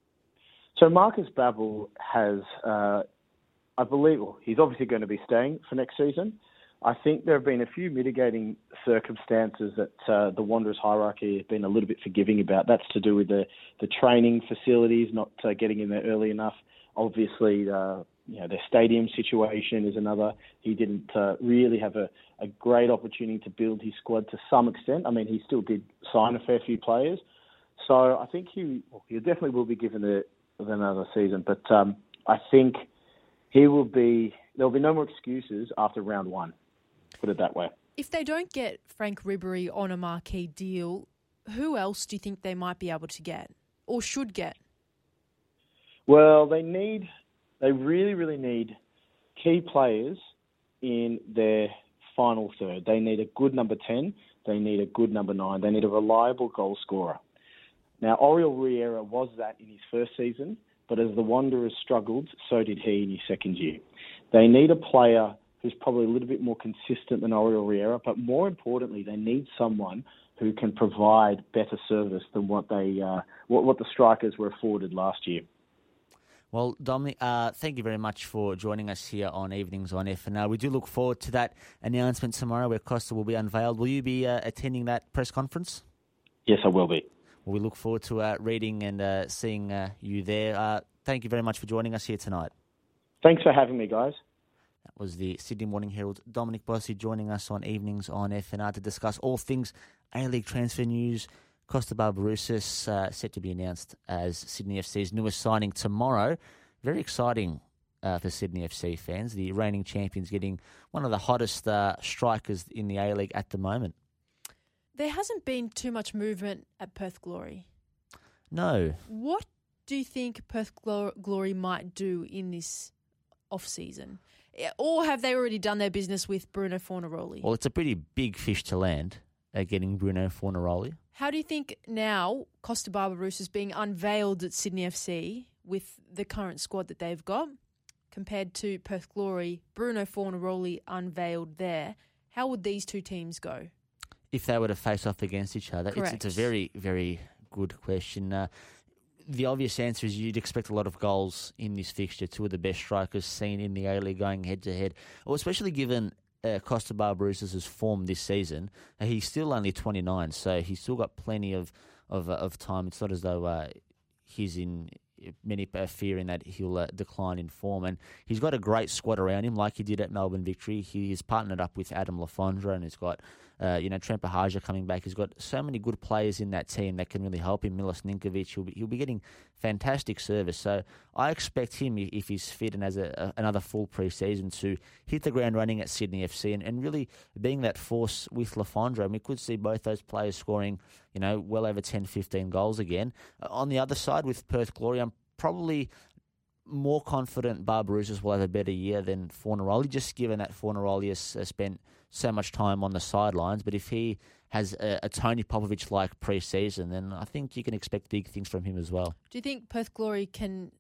So Marcus Babbel has, uh, I believe, well, he's obviously going to be staying for next season. I think there have been a few mitigating circumstances that uh, the Wanderers hierarchy has been a little bit forgiving about. That's to do with the, the training facilities, not uh, getting in there early enough. Obviously, uh, you know, their stadium situation is another. He didn't uh, really have a, a great opportunity to build his squad to some extent. I mean, he still did sign a fair few players. So I think he, well, he definitely will be given the, another season. But um, I think he will be, there'll be no more excuses after round one. Put it that way. If they don't get Frank Ribery on a marquee deal, who else do you think they might be able to get or should get? Well, they need, they really, really need key players in their final third. They need a good number ten. They need a good number nine. They need a reliable goal scorer. Now, Oriol Riera was that in his first season, but as the Wanderers struggled, so did he in his second year. They need a player who's probably a little bit more consistent than Oriol Riera, but more importantly, they need someone who can provide better service than what they uh, what, what the strikers were afforded last year. Well, Dominic, uh, thank you very much for joining us here on Evenings on F N R. We do look forward to that announcement tomorrow where Costa will be unveiled. Will you be uh, attending that press conference? Yes, I will be. Well, we look forward to uh, reading and uh, seeing uh, you there. Uh, thank you very much for joining us here tonight. Thanks for having me, guys. That was the Sydney Morning Herald's Dominic Bossy joining us on Evenings on F N R to discuss all things A-League transfer news. Costa Barbarouses uh, set to be announced as Sydney F C's newest signing tomorrow. Very exciting uh, for Sydney F C fans. The reigning champions getting one of the hottest uh, strikers in the A-League at the moment. There hasn't been too much movement at Perth Glory. No. What do you think Perth Glory might do in this off-season? Or have they already done their business with Bruno Fornaroli? Well, it's a pretty big fish to land, uh, getting Bruno Fornaroli. How do you think now Costa Barbarouses is being unveiled at Sydney F C with the current squad that they've got compared to Perth Glory, Bruno Fornaroli unveiled there? How would these two teams go? If they were to face off against each other, it's, it's a very, very good question. Uh, The obvious answer is you'd expect a lot of goals in this fixture. Two of the best strikers seen in the A-League going head-to-head. Well, especially given uh, Costa Barbarouses' form this season. Uh, he's still only twenty-nine, so he's still got plenty of, of, uh, of time. It's not as though uh, he's in many uh, fear in that he'll uh, decline in form. And he's got a great squad around him, like he did at Melbourne Victory. He is partnered up with Adam Lafondra, and he's got uh, you know Trent Bahaja coming back. He's got so many good players in that team that can really help him. Milos Ninkovic, he'll be, he'll be getting fantastic service. So I expect him, if he's fit and has a, a, another full pre-season, to hit the ground running at Sydney F C and, and really being that force with Lafondra. And we could see both those players scoring, you know, well over ten, fifteen goals again. Uh, on the other side, with Perth Glory, I'm probably more confident Barbarouses will have a better year than Fornaroli, just given that Fornaroli has uh, spent so much time on the sidelines. But if he has a, a Tony Popovic-like pre-season, then I think you can expect big things from him as well. Do you think Perth Glory can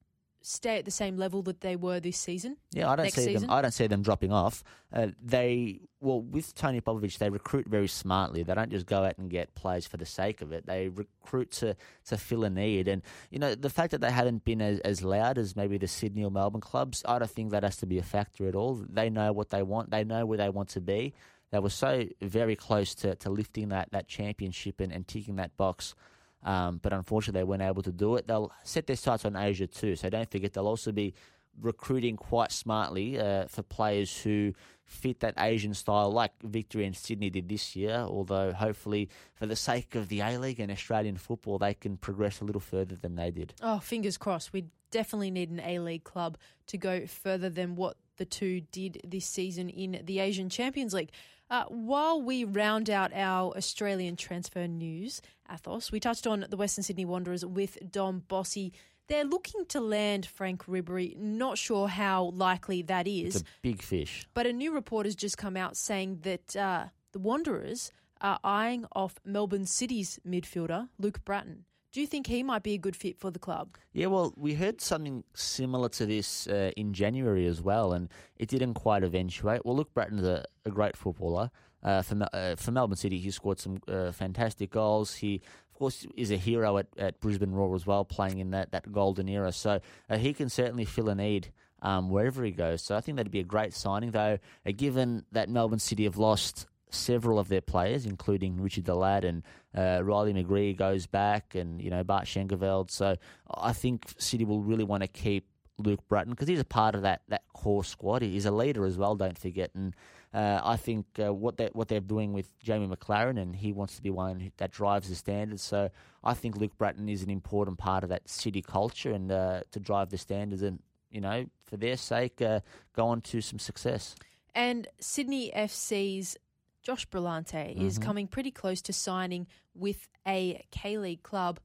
stay at the same level that they were this season? Yeah, I don't next see season? them. I don't see them dropping off. Uh, they well with Tony Popovich, they recruit very smartly. They don't just go out and get players for the sake of it. They recruit to, to fill a need. And you know the fact that they haven't been as, as loud as maybe the Sydney or Melbourne clubs, I don't think that has to be a factor at all. They know what they want. They know where they want to be. They were so very close to, to lifting that that championship and, and ticking that box. Um, but unfortunately, they weren't able to do it. They'll set their sights on Asia too, so don't forget they'll also be recruiting quite smartly uh, for players who fit that Asian style, like Victory and Sydney did this year. Although, hopefully, for the sake of the A-League and Australian football, they can progress a little further than they did. Oh, fingers crossed. We definitely need an A-League club to go further than what the two did this season in the Asian Champions League. Uh, while we round out our Australian transfer news, Athos, we touched on the Western Sydney Wanderers with Dom Bossy. They're looking to land Frank Ribery. Not sure how likely that is. It's a big fish. But a new report has just come out saying that uh, the Wanderers are eyeing off Melbourne City's midfielder, Luke Bratton. Do you think he might be a good fit for the club? Yeah, well, we heard something similar to this uh, in January as well, and it didn't quite eventuate. Well, Luke Bratton's a, a great footballer. Uh, for, uh, for Melbourne City, he scored some uh, fantastic goals. He, of course, is a hero at, at Brisbane Roar as well, playing in that, that golden era. So uh, he can certainly fill a need um, wherever he goes. So I think that'd be a great signing, though, uh, given that Melbourne City have lost several of their players, including Richard Delad and uh, Riley McGree goes back, and you know Bart Schenkeveld. So I think City will really want to keep Luke Bratton because he's a part of that that core squad. He's a leader as well. Don't forget, and uh, I think uh, what they what they're doing with Jamie McLaren, and he wants to be one that drives the standards. So I think Luke Bratton is an important part of that City culture and uh, to drive the standards, and you know for their sake, uh, go on to some success. And Sydney F C's Josh Brillante is Mm-hmm. coming pretty close to signing with a K-League club.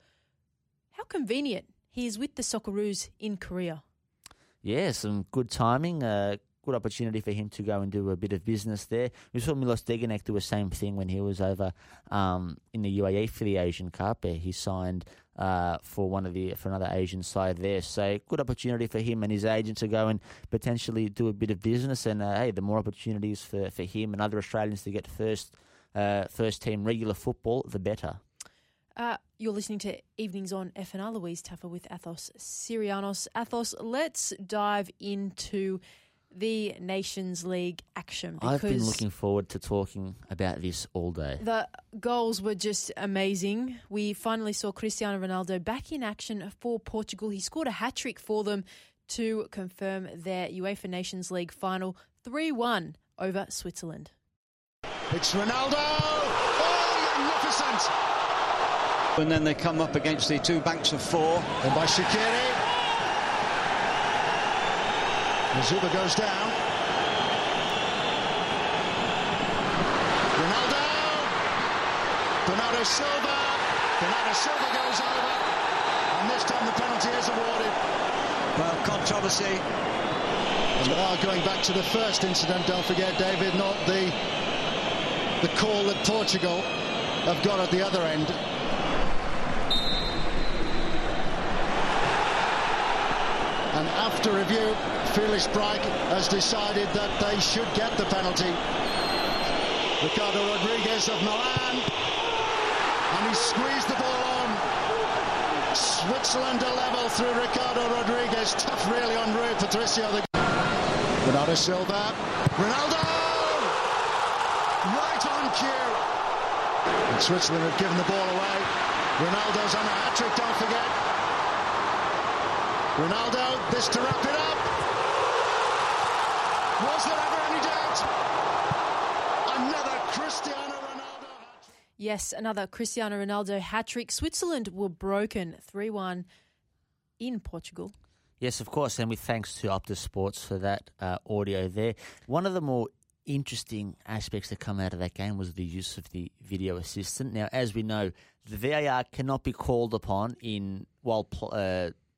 How convenient. He is with the Socceroos in Korea. Yeah, some good timing. Uh, good opportunity for him to go and do a bit of business there. We saw Milos Degenek do the same thing when he was over um, in the U A E for the Asian Cup. Uh, he signed uh, for one of the for another Asian side there. So good opportunity for him and his agent to go and potentially do a bit of business. And uh, hey, the more opportunities for, for him and other Australians to get first uh, first team regular football, the better. Uh, you're listening to Evenings on F N R. Louise Taffer with Athos Sirianos. Athos, let's dive into the Nations League action. I've been looking forward to talking about this all day. The goals were just amazing. We finally saw Cristiano Ronaldo back in action for Portugal. He scored a hat-trick for them to confirm their UEFA Nations League final three one over Switzerland. It's Ronaldo! Oh, magnificent! And then they come up against the two banks of four. And by Shaqiri. Zuba goes down. Ronaldo! Bernardo Silva! Bernardo Silva goes over. And this time the penalty is awarded. Well, controversy. And are going back to the first incident, don't forget, David, not the, the call that Portugal have got at the other end. And after review, Felix Bryke has decided that they should get the penalty. Ricardo Rodriguez of Milan, and he squeezed the ball on. Switzerland a level through Ricardo Rodriguez. Tough really on Rui Patricio. Bernardo Silva, Ronaldo! Right on cue. And Switzerland have given the ball away. Ronaldo's on a hat-trick, don't forget. Ronaldo, this to wrap it up. Was there ever any doubt? Another Cristiano Ronaldo hat-trick. Yes, another Cristiano Ronaldo hat-trick. Switzerland were broken three one in Portugal. Yes, of course, and with thanks to Optus Sports for that uh, audio there. One of the more interesting aspects that come out of that game was the use of the video assistant. Now, as we know, the V A R cannot be called upon in while pl- uh,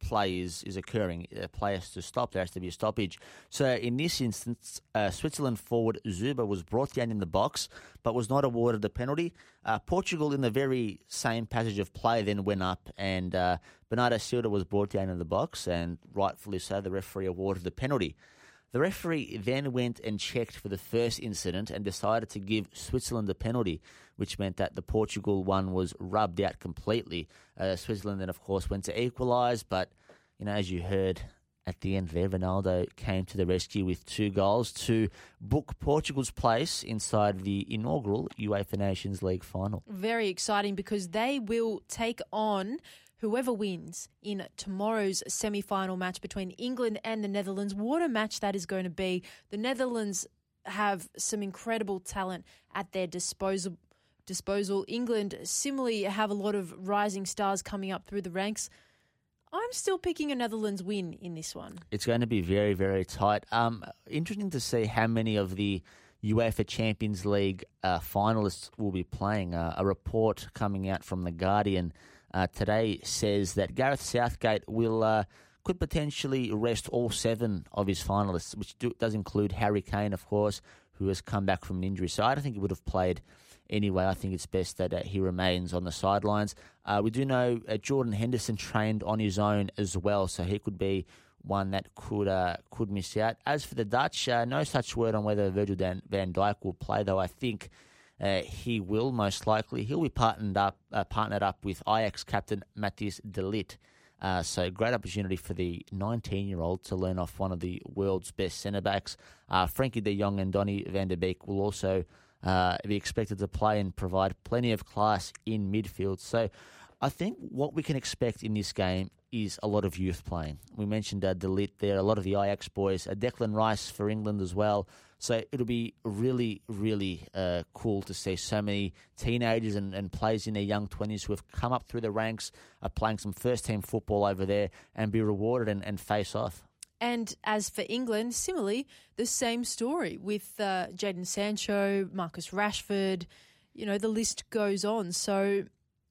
play is, is occurring. A player has to stop. There has to be a stoppage. So in this instance, uh, Switzerland forward Zuber was brought down in the box but was not awarded the penalty. Uh, Portugal, in the very same passage of play, then went up and uh, Bernardo Silva was brought down in the box, and rightfully so, the referee awarded the penalty. The referee then went and checked for the first incident and decided to give Switzerland the penalty, which meant that the Portugal one was rubbed out completely. Uh, Switzerland then, of course, went to equalise, but, you know, as you heard at the end there, Ronaldo came to the rescue with two goals to book Portugal's place inside the inaugural UEFA Nations League final. Very exciting, because they will take on whoever wins in tomorrow's semi-final match between England and the Netherlands. What a match that is going to be. The Netherlands have some incredible talent at their disposal. disposal. England similarly have a lot of rising stars coming up through the ranks. I'm still picking a Netherlands win in this one. It's going to be very, very tight. Um, interesting to see how many of the UEFA Champions League uh, finalists will be playing. Uh, a report coming out from The Guardian Uh, today says that Gareth Southgate will uh, could potentially rest all seven of his finalists, which do, does include Harry Kane, of course, who has come back from an injury. So I don't think he would have played anyway. I think it's best that uh, he remains on the sidelines. Uh, we do know uh, Jordan Henderson trained on his own as well, so he could be one that could uh, could miss out. As for the Dutch, uh, no such word on whether Virgil van Dijk will play, though I think Uh, he will, most likely. He'll be partnered up uh, partnered up with Ajax captain Matthijs de Ligt. Uh, so great opportunity for the nineteen-year-old to learn off one of the world's best centre-backs. Uh, Frankie de Jong and Donny van der Beek will also uh, be expected to play and provide plenty of class in midfield. So I think what we can expect in this game is a lot of youth playing. We mentioned uh, de Ligt there, a lot of the Ajax boys, uh, Declan Rice for England as well. So it'll be really, really uh, cool to see so many teenagers and, and players in their young twenties who have come up through the ranks, are playing some first-team football over there, and be rewarded and, and face off. And as for England, similarly, the same story with uh, Jadon Sancho, Marcus Rashford. You know, the list goes on. So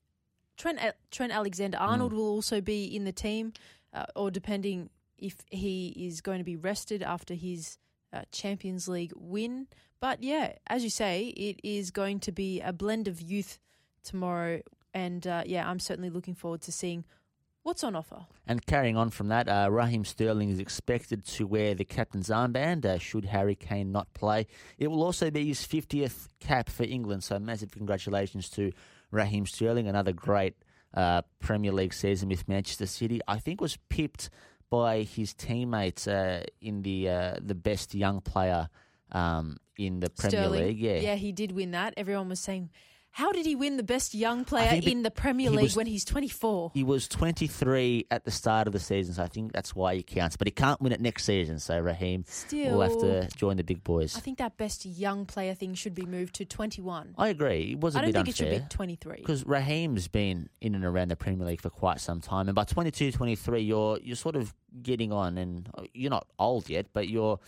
Trent Trent Alexander-Arnold mm. will also be in the team, uh, or depending if he is going to be rested after his uh, Champions League win. But yeah, as you say, it is going to be a blend of youth tomorrow. And uh, yeah, I'm certainly looking forward to seeing what's on offer. And carrying on from that, uh, Raheem Sterling is expected to wear the captain's armband uh, should Harry Kane not play. It will also be his fiftieth cap for England, so massive congratulations to Raheem Sterling, another great uh, Premier League season with Manchester City. I think was pipped by his teammates uh, in the uh, the best young player um, in the Premier Sterling. League. Yeah, yeah, he did win that. Everyone was saying, how did he win the best young player in the Premier League was, when he's twenty-four? He was twenty-three at the start of the season, so I think that's why he counts. But he can't win it next season, so Raheem Still, will have to join the big boys. I think that best young player thing should be moved to twenty-one. I agree. It was a I don't bit think unfair. it should be twenty-three. Because Raheem's been in and around the Premier League for quite some time, and by twenty-two, twenty-three, you're you're sort of getting on, and you're not old yet, but you're...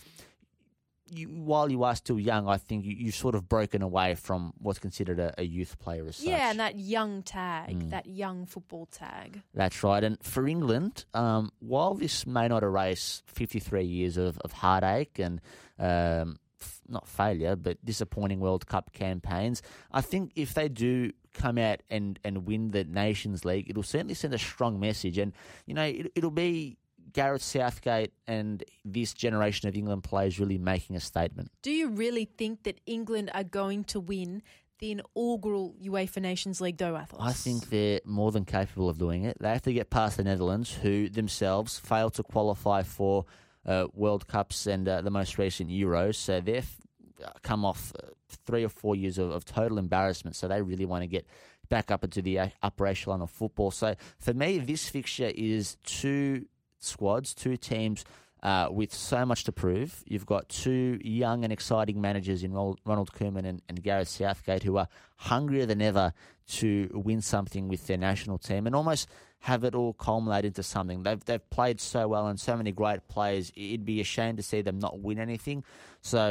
You, while you are still young, I think you, you've sort of broken away from what's considered a, a youth player as such. Yeah, and that young tag, Mm. that young football tag. That's right. And for England, um, while this may not erase fifty-three years of, of heartache and um, f- not failure, but disappointing World Cup campaigns, I think if they do come out and, and win the Nations League, it'll certainly send a strong message. And, you know, it, it'll be Gareth Southgate and this generation of England players really making a statement. Do you really think that England are going to win the inaugural UEFA Nations League, though, Athos? I think they're more than capable of doing it. They have to get past the Netherlands, who themselves failed to qualify for uh, World Cups and uh, the most recent Euros. So they've come off three or four years of, of total embarrassment. So they really want to get back up into the upper echelon of football. So for me, this fixture is two squads, two teams uh, with so much to prove. You've got two young and exciting managers in Ronald Koeman and, and Gareth Southgate who are hungrier than ever to win something with their national team and almost have it all culminate into something. They've they've played so well and so many great players. It'd be a shame to see them not win anything. So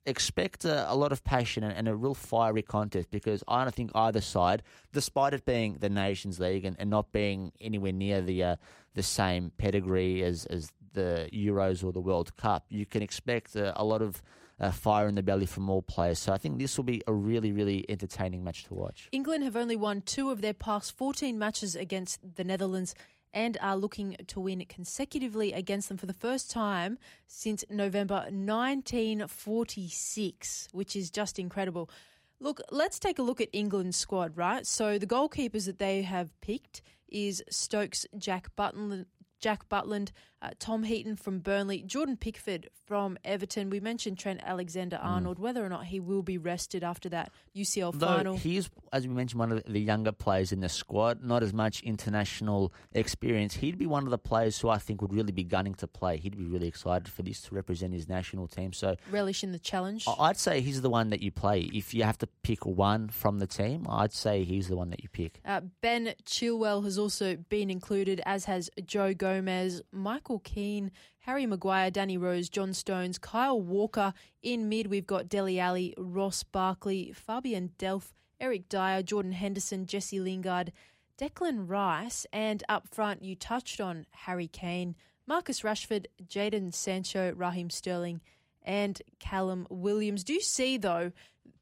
expect a, a lot of passion and, and a real fiery contest, because I don't think either side, despite it being the Nations League and, and not being anywhere near the uh, the same pedigree as, as the Euros or the World Cup, you can expect a, a lot of uh, fire in the belly from all players. So I think this will be a really, really entertaining match to watch. England have only won two of their past fourteen matches against the Netherlands and are looking to win consecutively against them for the first time since November nineteen forty-six, which is just incredible. Look, let's take a look at England's squad, right? So the goalkeepers that they have picked is Stokes, Jack Butland, Jack Butland, uh, Tom Heaton from Burnley, Jordan Pickford from Everton. We mentioned Trent Alexander-Arnold, mm. whether or not he will be rested after that U C L Though final. He's, as we mentioned, one of the younger players in the squad, not as much international experience. He'd be one of the players who I think would really be gunning to play. He'd be really excited for this to represent his national team. So relish in the challenge. I'd say he's the one that you play. If you have to pick one from the team, I'd say he's the one that you pick. Uh, Ben Chilwell has also been included, as has Joe Gomez, Michael Keane, Harry Maguire, Danny Rose, John Stones, Kyle Walker. In mid, we've got Dele Alli, Ross Barkley, Fabian Delph, Eric Dyer, Jordan Henderson, Jesse Lingard, Declan Rice, and up front, you touched on Harry Kane, Marcus Rashford, Jadon Sancho, Raheem Sterling, and Callum Williams. Do you see, though,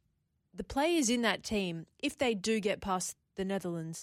the players in that team, if they do get past the Netherlands,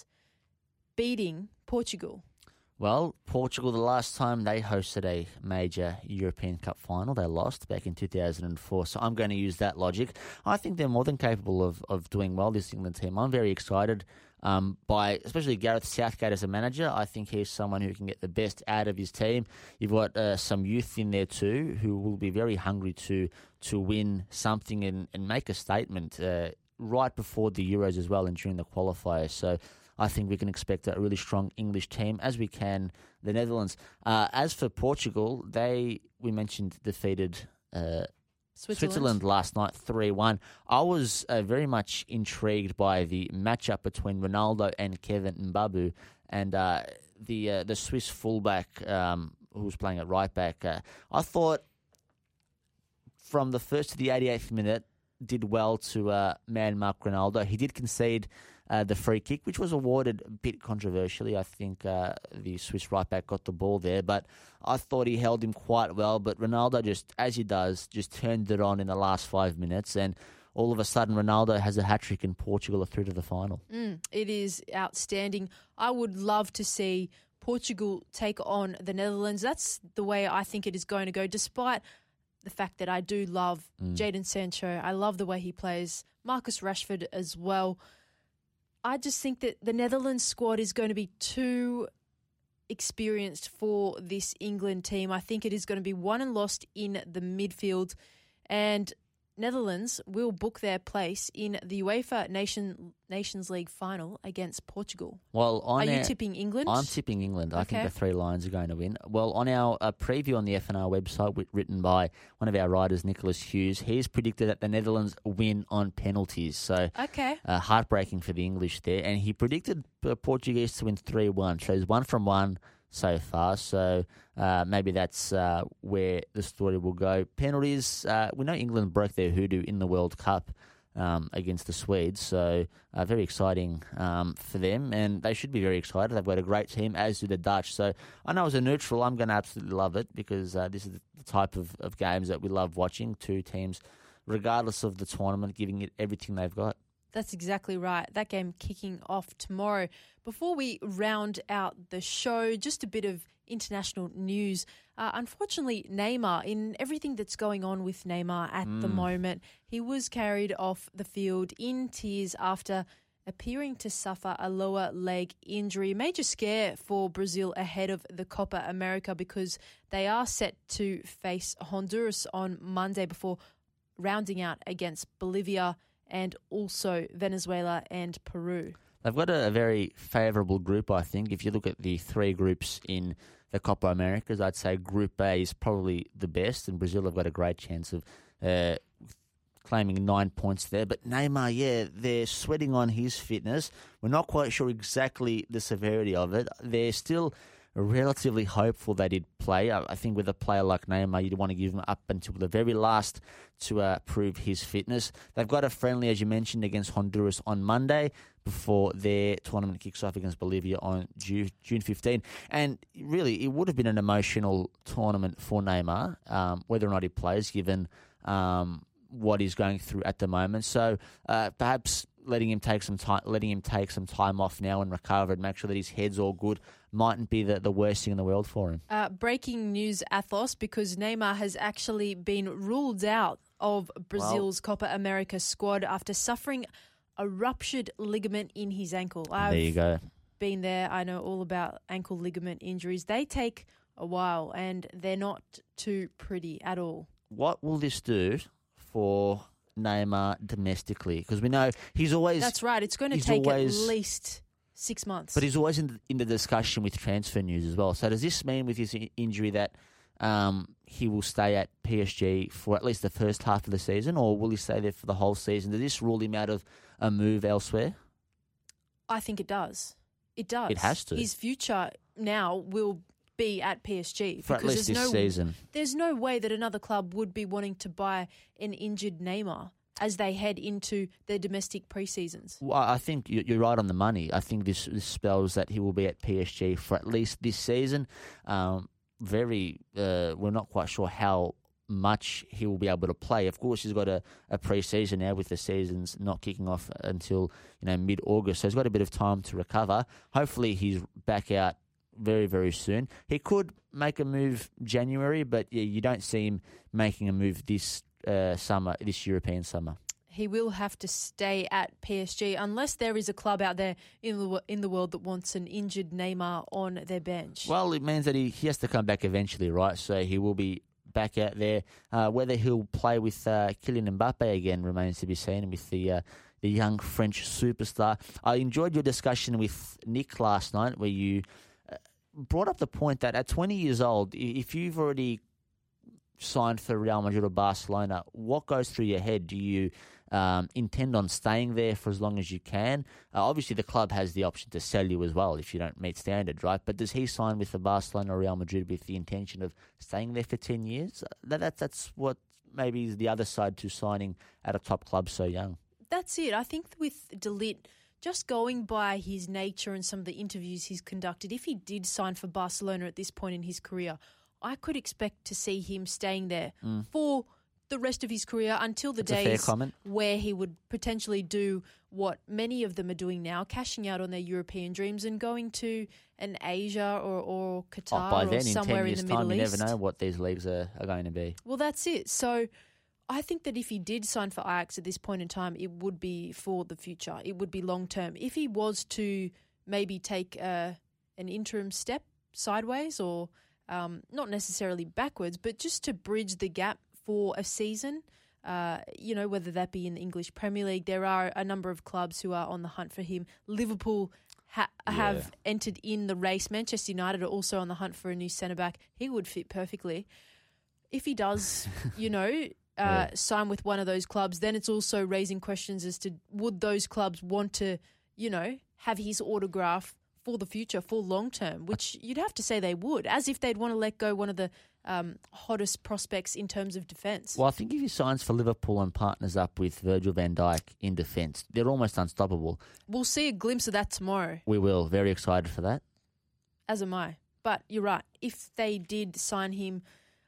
beating Portugal? Well, Portugal, the last time they hosted a major European Cup final, they lost back in two thousand four. So I'm going to use that logic. I think they're more than capable of, of doing well, this England team. I'm very excited um, by, especially Gareth Southgate as a manager. I think he's someone who can get the best out of his team. You've got uh, some youth in there too who will be very hungry to to win something and, and make a statement uh, right before the Euros as well and during the qualifiers. So I think we can expect a really strong English team, as we can the Netherlands. Uh, as for Portugal, they, we mentioned, defeated uh, Switzerland. Switzerland last night three one. I was uh, very much intrigued by the matchup between Ronaldo and Kevin Mbabu, and uh, the uh, the Swiss fullback um, who was playing at right back. Uh, I thought from the first to the eighty-eighth minute, did well to uh, man Mark Ronaldo. He did concede Uh, the free kick, which was awarded a bit controversially. I think uh, the Swiss right back got the ball there, but I thought he held him quite well. But Ronaldo, just as he does, just turned it on in the last five minutes, and all of a sudden Ronaldo has a hat-trick and Portugal are through to the final. Mm, it is outstanding. I would love to see Portugal take on the Netherlands. That's the way I think it is going to go, despite the fact that I do love mm. Jadon Sancho. I love the way he plays. Marcus Rashford as well. I just think that the Netherlands squad is going to be too experienced for this England team. I think it is going to be won and lost in the midfield, and Netherlands will book their place in the UEFA Nation, Nations League final against Portugal. Well, on Are our, you tipping England? I'm tipping England. I okay. think the Three Lions are going to win. Well, on our uh, preview on the F N R website, written by one of our writers, Nicholas Hughes, he's predicted that the Netherlands win on penalties. So okay. uh, heartbreaking for the English there. And he predicted the Portuguese to win three one. So he's one from one so far, so uh, maybe that's uh, where the story will go. Penalties, uh, we know England broke their hoodoo in the World Cup um, against the Swedes, so uh, very exciting um, for them, and they should be very excited. They've got a great team, as do the Dutch, so I know as a neutral, I'm going to absolutely love it, because uh, this is the type of, of games that we love watching, two teams, regardless of the tournament, giving it everything they've got. That's exactly right. That game kicking off tomorrow. Before we round out the show, just a bit of international news. Uh, unfortunately, Neymar, in everything that's going on with Neymar at mm. the moment, he was carried off the field in tears after appearing to suffer a lower leg injury. Major scare for Brazil ahead of the Copa America, because they are set to face Honduras on Monday before rounding out against Bolivia and also Venezuela and Peru. They've got a, a very favourable group, I think. If you look at the three groups in the Copa Americas, I'd say Group A is probably the best, and Brazil have got a great chance of uh, claiming nine points there. But Neymar, yeah, they're sweating on his fitness. We're not quite sure exactly the severity of it. They're still relatively hopeful they did play. I, I think with a player like Neymar, you'd want to give him up until the very last to uh, prove his fitness. They've got a friendly, as you mentioned, against Honduras on Monday before their tournament kicks off against Bolivia on June fifteenth. And really, it would have been an emotional tournament for Neymar, um, whether or not he plays, given um, what he's going through at the moment. So uh, perhaps letting him take some time, letting him take some time off now and recover and make sure that his head's all good mightn't be the, the worst thing in the world for him. Uh, breaking news, Athos, because Neymar has actually been ruled out of Brazil's well, Copa America squad after suffering a ruptured ligament in his ankle. I've there you go. Been there. I know all about ankle ligament injuries. They take a while and they're not too pretty at all. What will this do for Neymar domestically? Because we know he's always... That's right. It's going to take always, at least six months. But he's always in the, in the discussion with transfer news as well. So does this mean with his injury that um, he will stay at P S G for at least the first half of the season, or will he stay there for the whole season? Does this rule him out of a move elsewhere? I think it does. It does. It has to. His future now will be at P S G. For at least this no, season. There's no way that another club would be wanting to buy an injured Neymar as they head into their domestic pre-seasons. Well, I think you're right on the money. I think this, this spells that he will be at P S G for at least this season. Um, very, uh, we're not quite sure how much he will be able to play. Of course, he's got a, a pre-season now with the seasons not kicking off until you know mid-August, so he's got a bit of time to recover. Hopefully he's back out very, very soon. He could make a move January, but yeah, you don't see him making a move this uh, summer, this European summer. He will have to stay at P S G unless there is a club out there in the in the world that wants an injured Neymar on their bench. Well, it means that he, he has to come back eventually, right? So he will be back out there. Uh, whether he'll play with uh, Kylian Mbappe again remains to be seen with the uh, the young French superstar. I enjoyed your discussion with Nick last night where you uh, brought up the point that at twenty years old, if you've already signed for Real Madrid or Barcelona, what goes through your head? Do you um, intend on staying there for as long as you can? Uh, obviously, the club has the option to sell you as well if you don't meet standard, right? But does he sign with the Barcelona or Real Madrid with the intention of staying there for ten years? That, that That's what maybe is the other side to signing at a top club so young. That's it. I think with De Ligt, just going by his nature and some of the interviews he's conducted, if he did sign for Barcelona at this point in his career, I could expect to see him staying there mm. for the rest of his career until the That's days where he would potentially do what many of them are doing now, cashing out on their European dreams and going to an Asia or, or Qatar oh, by or then, somewhere in, in the time, Middle you East. You never know what these leagues are, are going to be. Well, that's it. So I think that if he did sign for Ajax at this point in time, it would be for the future. It would be long term. If he was to maybe take a, an interim step sideways or Um, not necessarily backwards, but just to bridge the gap for a season, uh, you know, whether that be in the English Premier League. There are a number of clubs who are on the hunt for him. Liverpool ha- yeah. have entered in the race. Manchester United are also on the hunt for a new centre-back. He would fit perfectly. If he does, you know, uh, yeah. sign with one of those clubs, then it's also raising questions as to would those clubs want to, you know, have his autograph for the future, for long term, which you'd have to say they would, as if they'd want to let go one of the um, hottest prospects in terms of defence. Well, I think if he signs for Liverpool and partners up with Virgil van Dijk in defence, they're almost unstoppable. We'll see a glimpse of that tomorrow. We will. Very excited for that. As am I. But you're right. If they did sign him,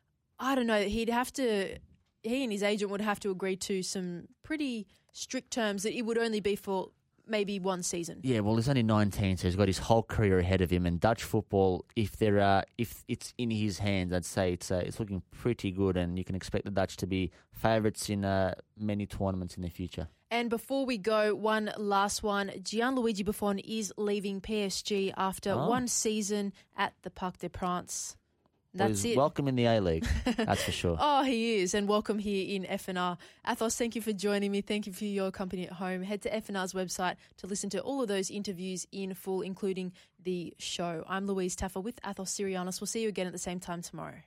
I don't know, he'd have to, he and his agent would have to agree to some pretty strict terms that it would only be for maybe one season. Yeah, well, he's only nineteen, so he's got his whole career ahead of him. And Dutch football, if there are, if it's in his hands, I'd say it's uh, it's looking pretty good, and you can expect the Dutch to be favourites in uh, many tournaments in the future. And before we go, one last one. Gianluigi Buffon is leaving P S G after oh. one season at the Parc des Princes. That's well, it. Welcome in the A-League, that's for sure. Oh, he is, and welcome here in F N R. Athos, thank you for joining me. Thank you for your company at home. Head to F N R's website to listen to all of those interviews in full, including the show. I'm Louise Taffer with Athos Sirianos. We'll see you again at the same time tomorrow.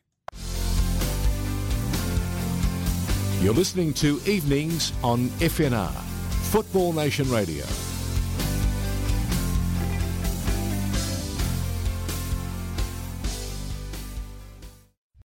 You're listening to Evenings on F N R, Football Nation Radio.